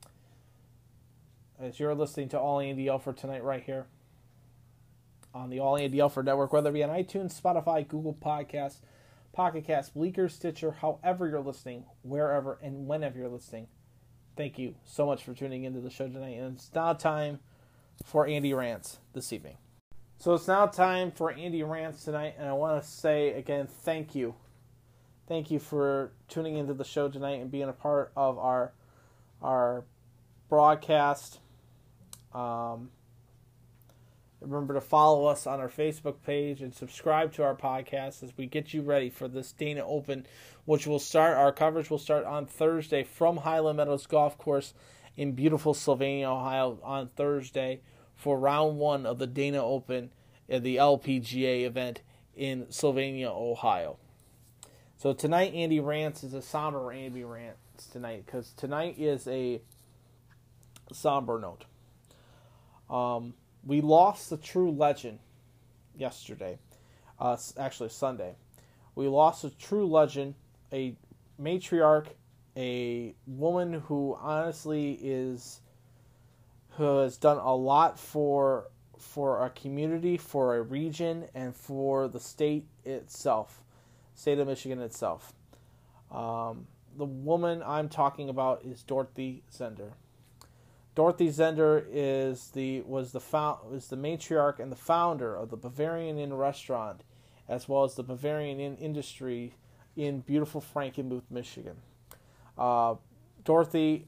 As you're listening to All Andy Elford tonight right here on the All Andy Elford Network, whether it be on iTunes, Spotify, Google Podcasts, Pocket Cast, Bleaker, Stitcher, however you're listening, wherever and whenever you're listening. Thank you so much for tuning into the show tonight. And it's now time for Andy Rants this evening. So it's now time for Andy Rants tonight. And I want to say again, thank you. Thank you for tuning into the show tonight and being a part of our, our broadcast. Um, remember to follow us on our Facebook page and subscribe to our podcast as we get you ready for this Dana Open, which will start, our coverage will start on Thursday from Highland Meadows Golf Course in beautiful Sylvania, Ohio on Thursday for round one of the Dana Open at the L P G A event in Sylvania, Ohio. So tonight, Andy Rants is a somber Andy Rants tonight because tonight is a somber note. Um, we lost the true legend yesterday, uh, actually Sunday. We lost a true legend, a matriarch, a woman who honestly is, who has done a lot for for a community, for a region, and for the state itself, state of Michigan itself. Um, the woman I'm talking about is Dorothy Zender. Dorothy Zender is the was the found, was the matriarch and the founder of the Bavarian Inn restaurant, as well as the Bavarian Inn industry in beautiful Frankenmuth, Michigan. Uh, Dorothy,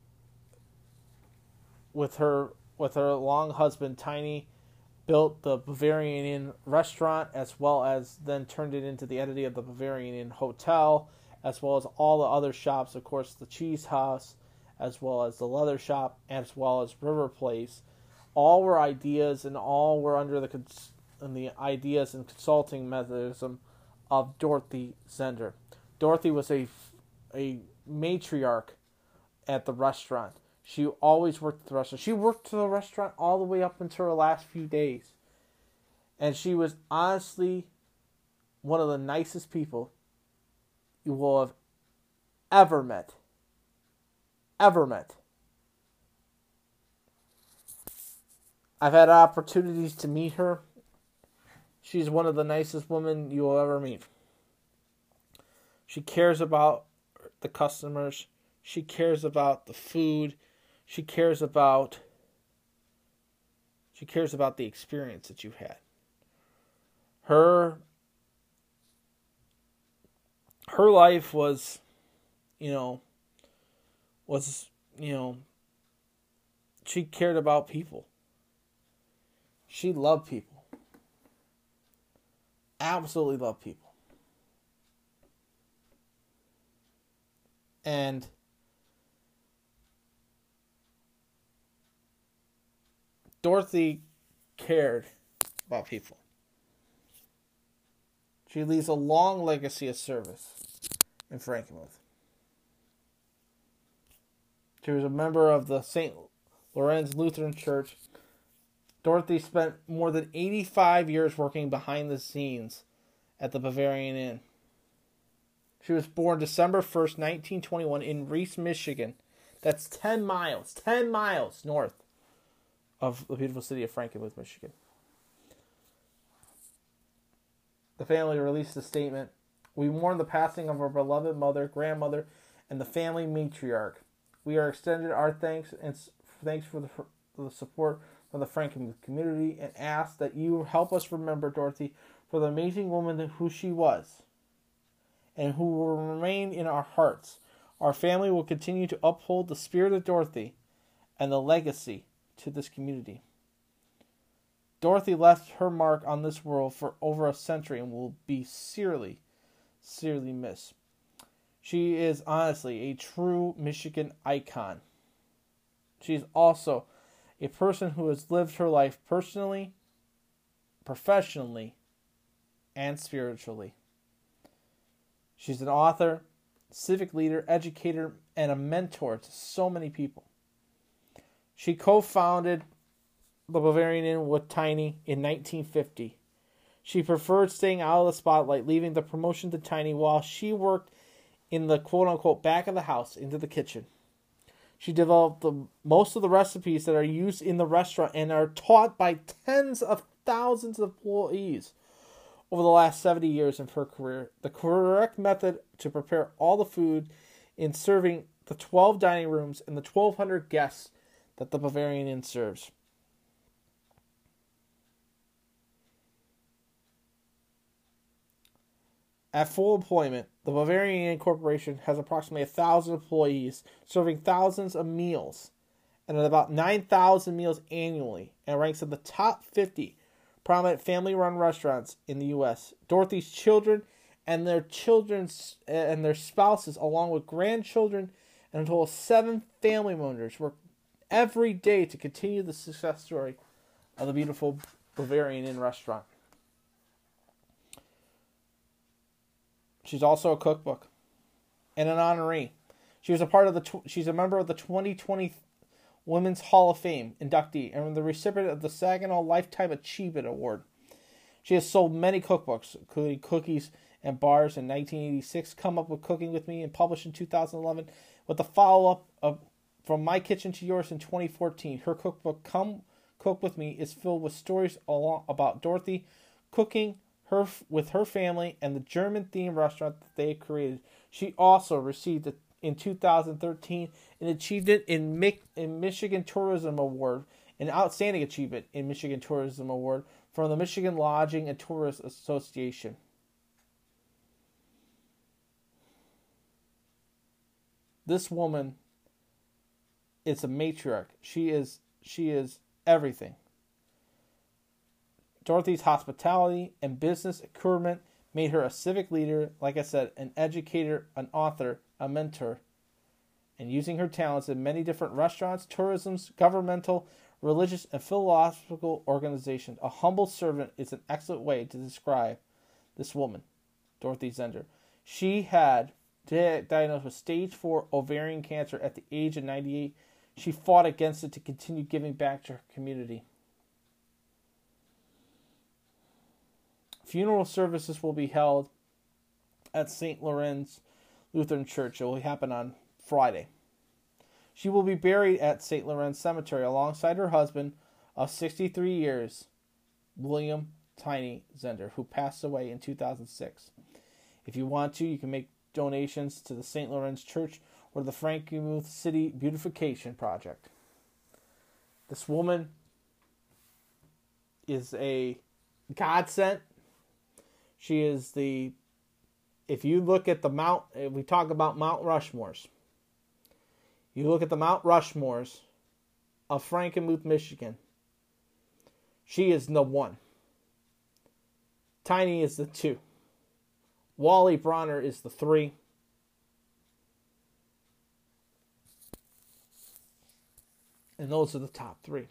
with her with her long husband Tiny, built the Bavarian Inn restaurant, as well as then turned it into the entity of the Bavarian Inn Hotel, as well as all the other shops, of course, the Cheese House, as well as the Leather Shop, as well as River Place. All were ideas, and all were under the cons- and the ideas and consulting mechanism of Dorothy Zender. Dorothy was a, a matriarch at the restaurant. She always worked at the restaurant. She worked at the restaurant all the way up until her last few days. And she was honestly one of the nicest people you will have ever met. Ever met. I've had opportunities to meet her. She's one of the nicest women you will ever meet. She cares about the customers. She cares about the food. She cares about she cares about the experience that you've had. Her her life was, you know, was, you know, she cared about people. She loved people. Absolutely loved people. And Dorothy cared about people. She leaves a long legacy of service in Frankenmuth. She was a member of the Saint Lawrence Lutheran Church. Dorothy spent more than eighty-five years working behind the scenes at the Bavarian Inn. She was born December first, nineteen twenty-one in Reese, Michigan. That's ten miles, ten miles north of the beautiful city of Frankenmuth, Michigan. The family released a statement. We mourn the passing of our beloved mother, grandmother, and the family matriarch. We are extended our thanks and thanks for the, for the support from the Frankenmuth community and ask that you help us remember Dorothy for the amazing woman who she was and who will remain in our hearts. Our family will continue to uphold the spirit of Dorothy and the legacy to this community. Dorothy left her mark on this world for over a century and will be sincerely, sincerely missed. She is honestly a true Michigan icon. She is also a person who has lived her life personally, professionally, and spiritually. She's an author, civic leader, educator, and a mentor to so many people. She co-founded the Bavarian Inn with Tiny in nineteen fifty. She preferred staying out of the spotlight, leaving the promotion to Tiny while she worked in the quote-unquote back of the house into the kitchen. She developed the most of the recipes that are used in the restaurant and are taught by tens of thousands of employees over the last seventy years of her career. The correct method to prepare all the food in serving the twelve dining rooms and the twelve hundred guests that the Bavarian Inn serves. At full employment, the Bavarian Inn Corporation has approximately one thousand employees serving thousands of meals and about nine thousand meals annually, and ranks in the top fifty prominent family-run restaurants in the U S Dorothy's children and their children's and their spouses, along with grandchildren and a total of seven family members, work every day to continue the success story of the beautiful Bavarian Inn restaurant. She's also a cookbook and an honoree. She was a part of the. Tw- she's a member of the twenty twenty Women's Hall of Fame inductee and the recipient of the Saginaw Lifetime Achievement Award. She has sold many cookbooks, including Cookies and Bars in nineteen eighty-six, Come Up with Cooking with Me, and published in two thousand eleven, with the follow-up of From My Kitchen to Yours in twenty fourteen. Her cookbook, Come Cook With Me, is filled with stories along about Dorothy cooking her with her family and the German-themed restaurant that they created. She also received a, in two thousand thirteen an achievement in, Mi- in Michigan Tourism Award, an outstanding achievement in Michigan Tourism Award from the Michigan Lodging and Tourist Association. This woman is a matriarch. She is she is everything. Dorothy's hospitality and business acumen made her a civic leader, like I said, an educator, an author, a mentor, and using her talents in many different restaurants, tourisms, governmental, religious, and philosophical organizations. A humble servant is an excellent way to describe this woman, Dorothy Zender. She had diagnosed with stage four ovarian cancer at the age of ninety-eight. She fought against it to continue giving back to her community. Funeral services will be held at Saint Lorenz Lutheran Church. It will happen on Friday. She will be buried at Saint Lorenz Cemetery alongside her husband of sixty-three years, William Tiny Zender, who passed away in two thousand six. If you want to, you can make donations to the Saint Lorenz Church or the Frankenmuth City Beautification Project. This woman is a godsend. She is the, if you look at the Mount, we talk about Mount Rushmores. You look at the Mount Rushmores of Frankenmuth, Michigan. She is the one. Tiny is the two. Wally Bronner is the three. And those are the top three.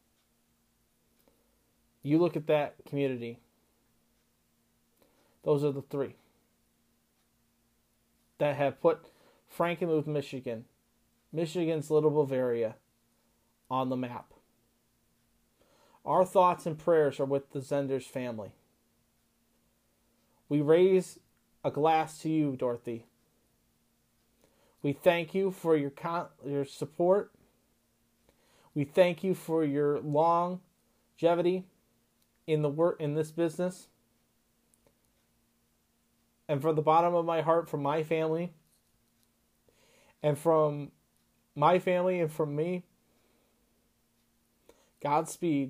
You look at that community. Those are the three that have put Frankenmuth, Michigan, Michigan's Little Bavaria, on the map. Our thoughts and prayers are with the Zenders family. We raise a glass to you, Dorothy. We thank you for your con- your support. We thank you for your longevity in the work in this business. And from the bottom of my heart, from my family, and from my family and from me, Godspeed.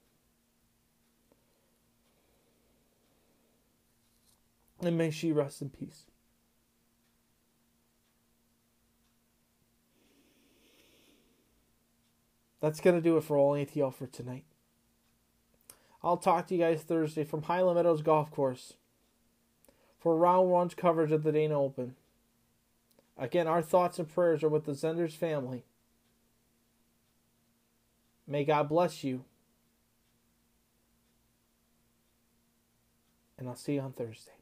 And may she rest in peace. That's going to do it for All A T L for tonight. I'll talk to you guys Thursday from Highland Meadows Golf Course for round one's coverage of the Dana Open. Again, our thoughts and prayers are with the Zenders family. May God bless you. And I'll see you on Thursday.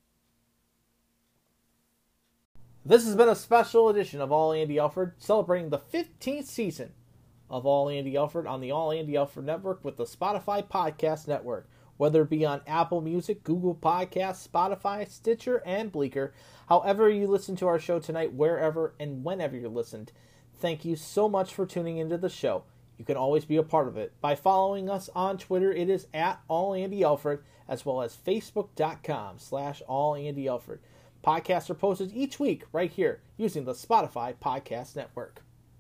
This has been a special edition of All Andy Alford, celebrating the fifteenth season of All Andy Alford on the All Andy Alford Network with the Spotify Podcast Network. Whether it be on Apple Music, Google Podcasts, Spotify, Stitcher, and Bleaker. However you listen to our show tonight, wherever and whenever you're listened, thank you so much for tuning into the show. You can always be a part of it by following us on Twitter. It is at AllAndyAlfred, as well as Facebook.com slash AllAndyAlfred. Podcasts are posted each week right here using the Spotify Podcast Network.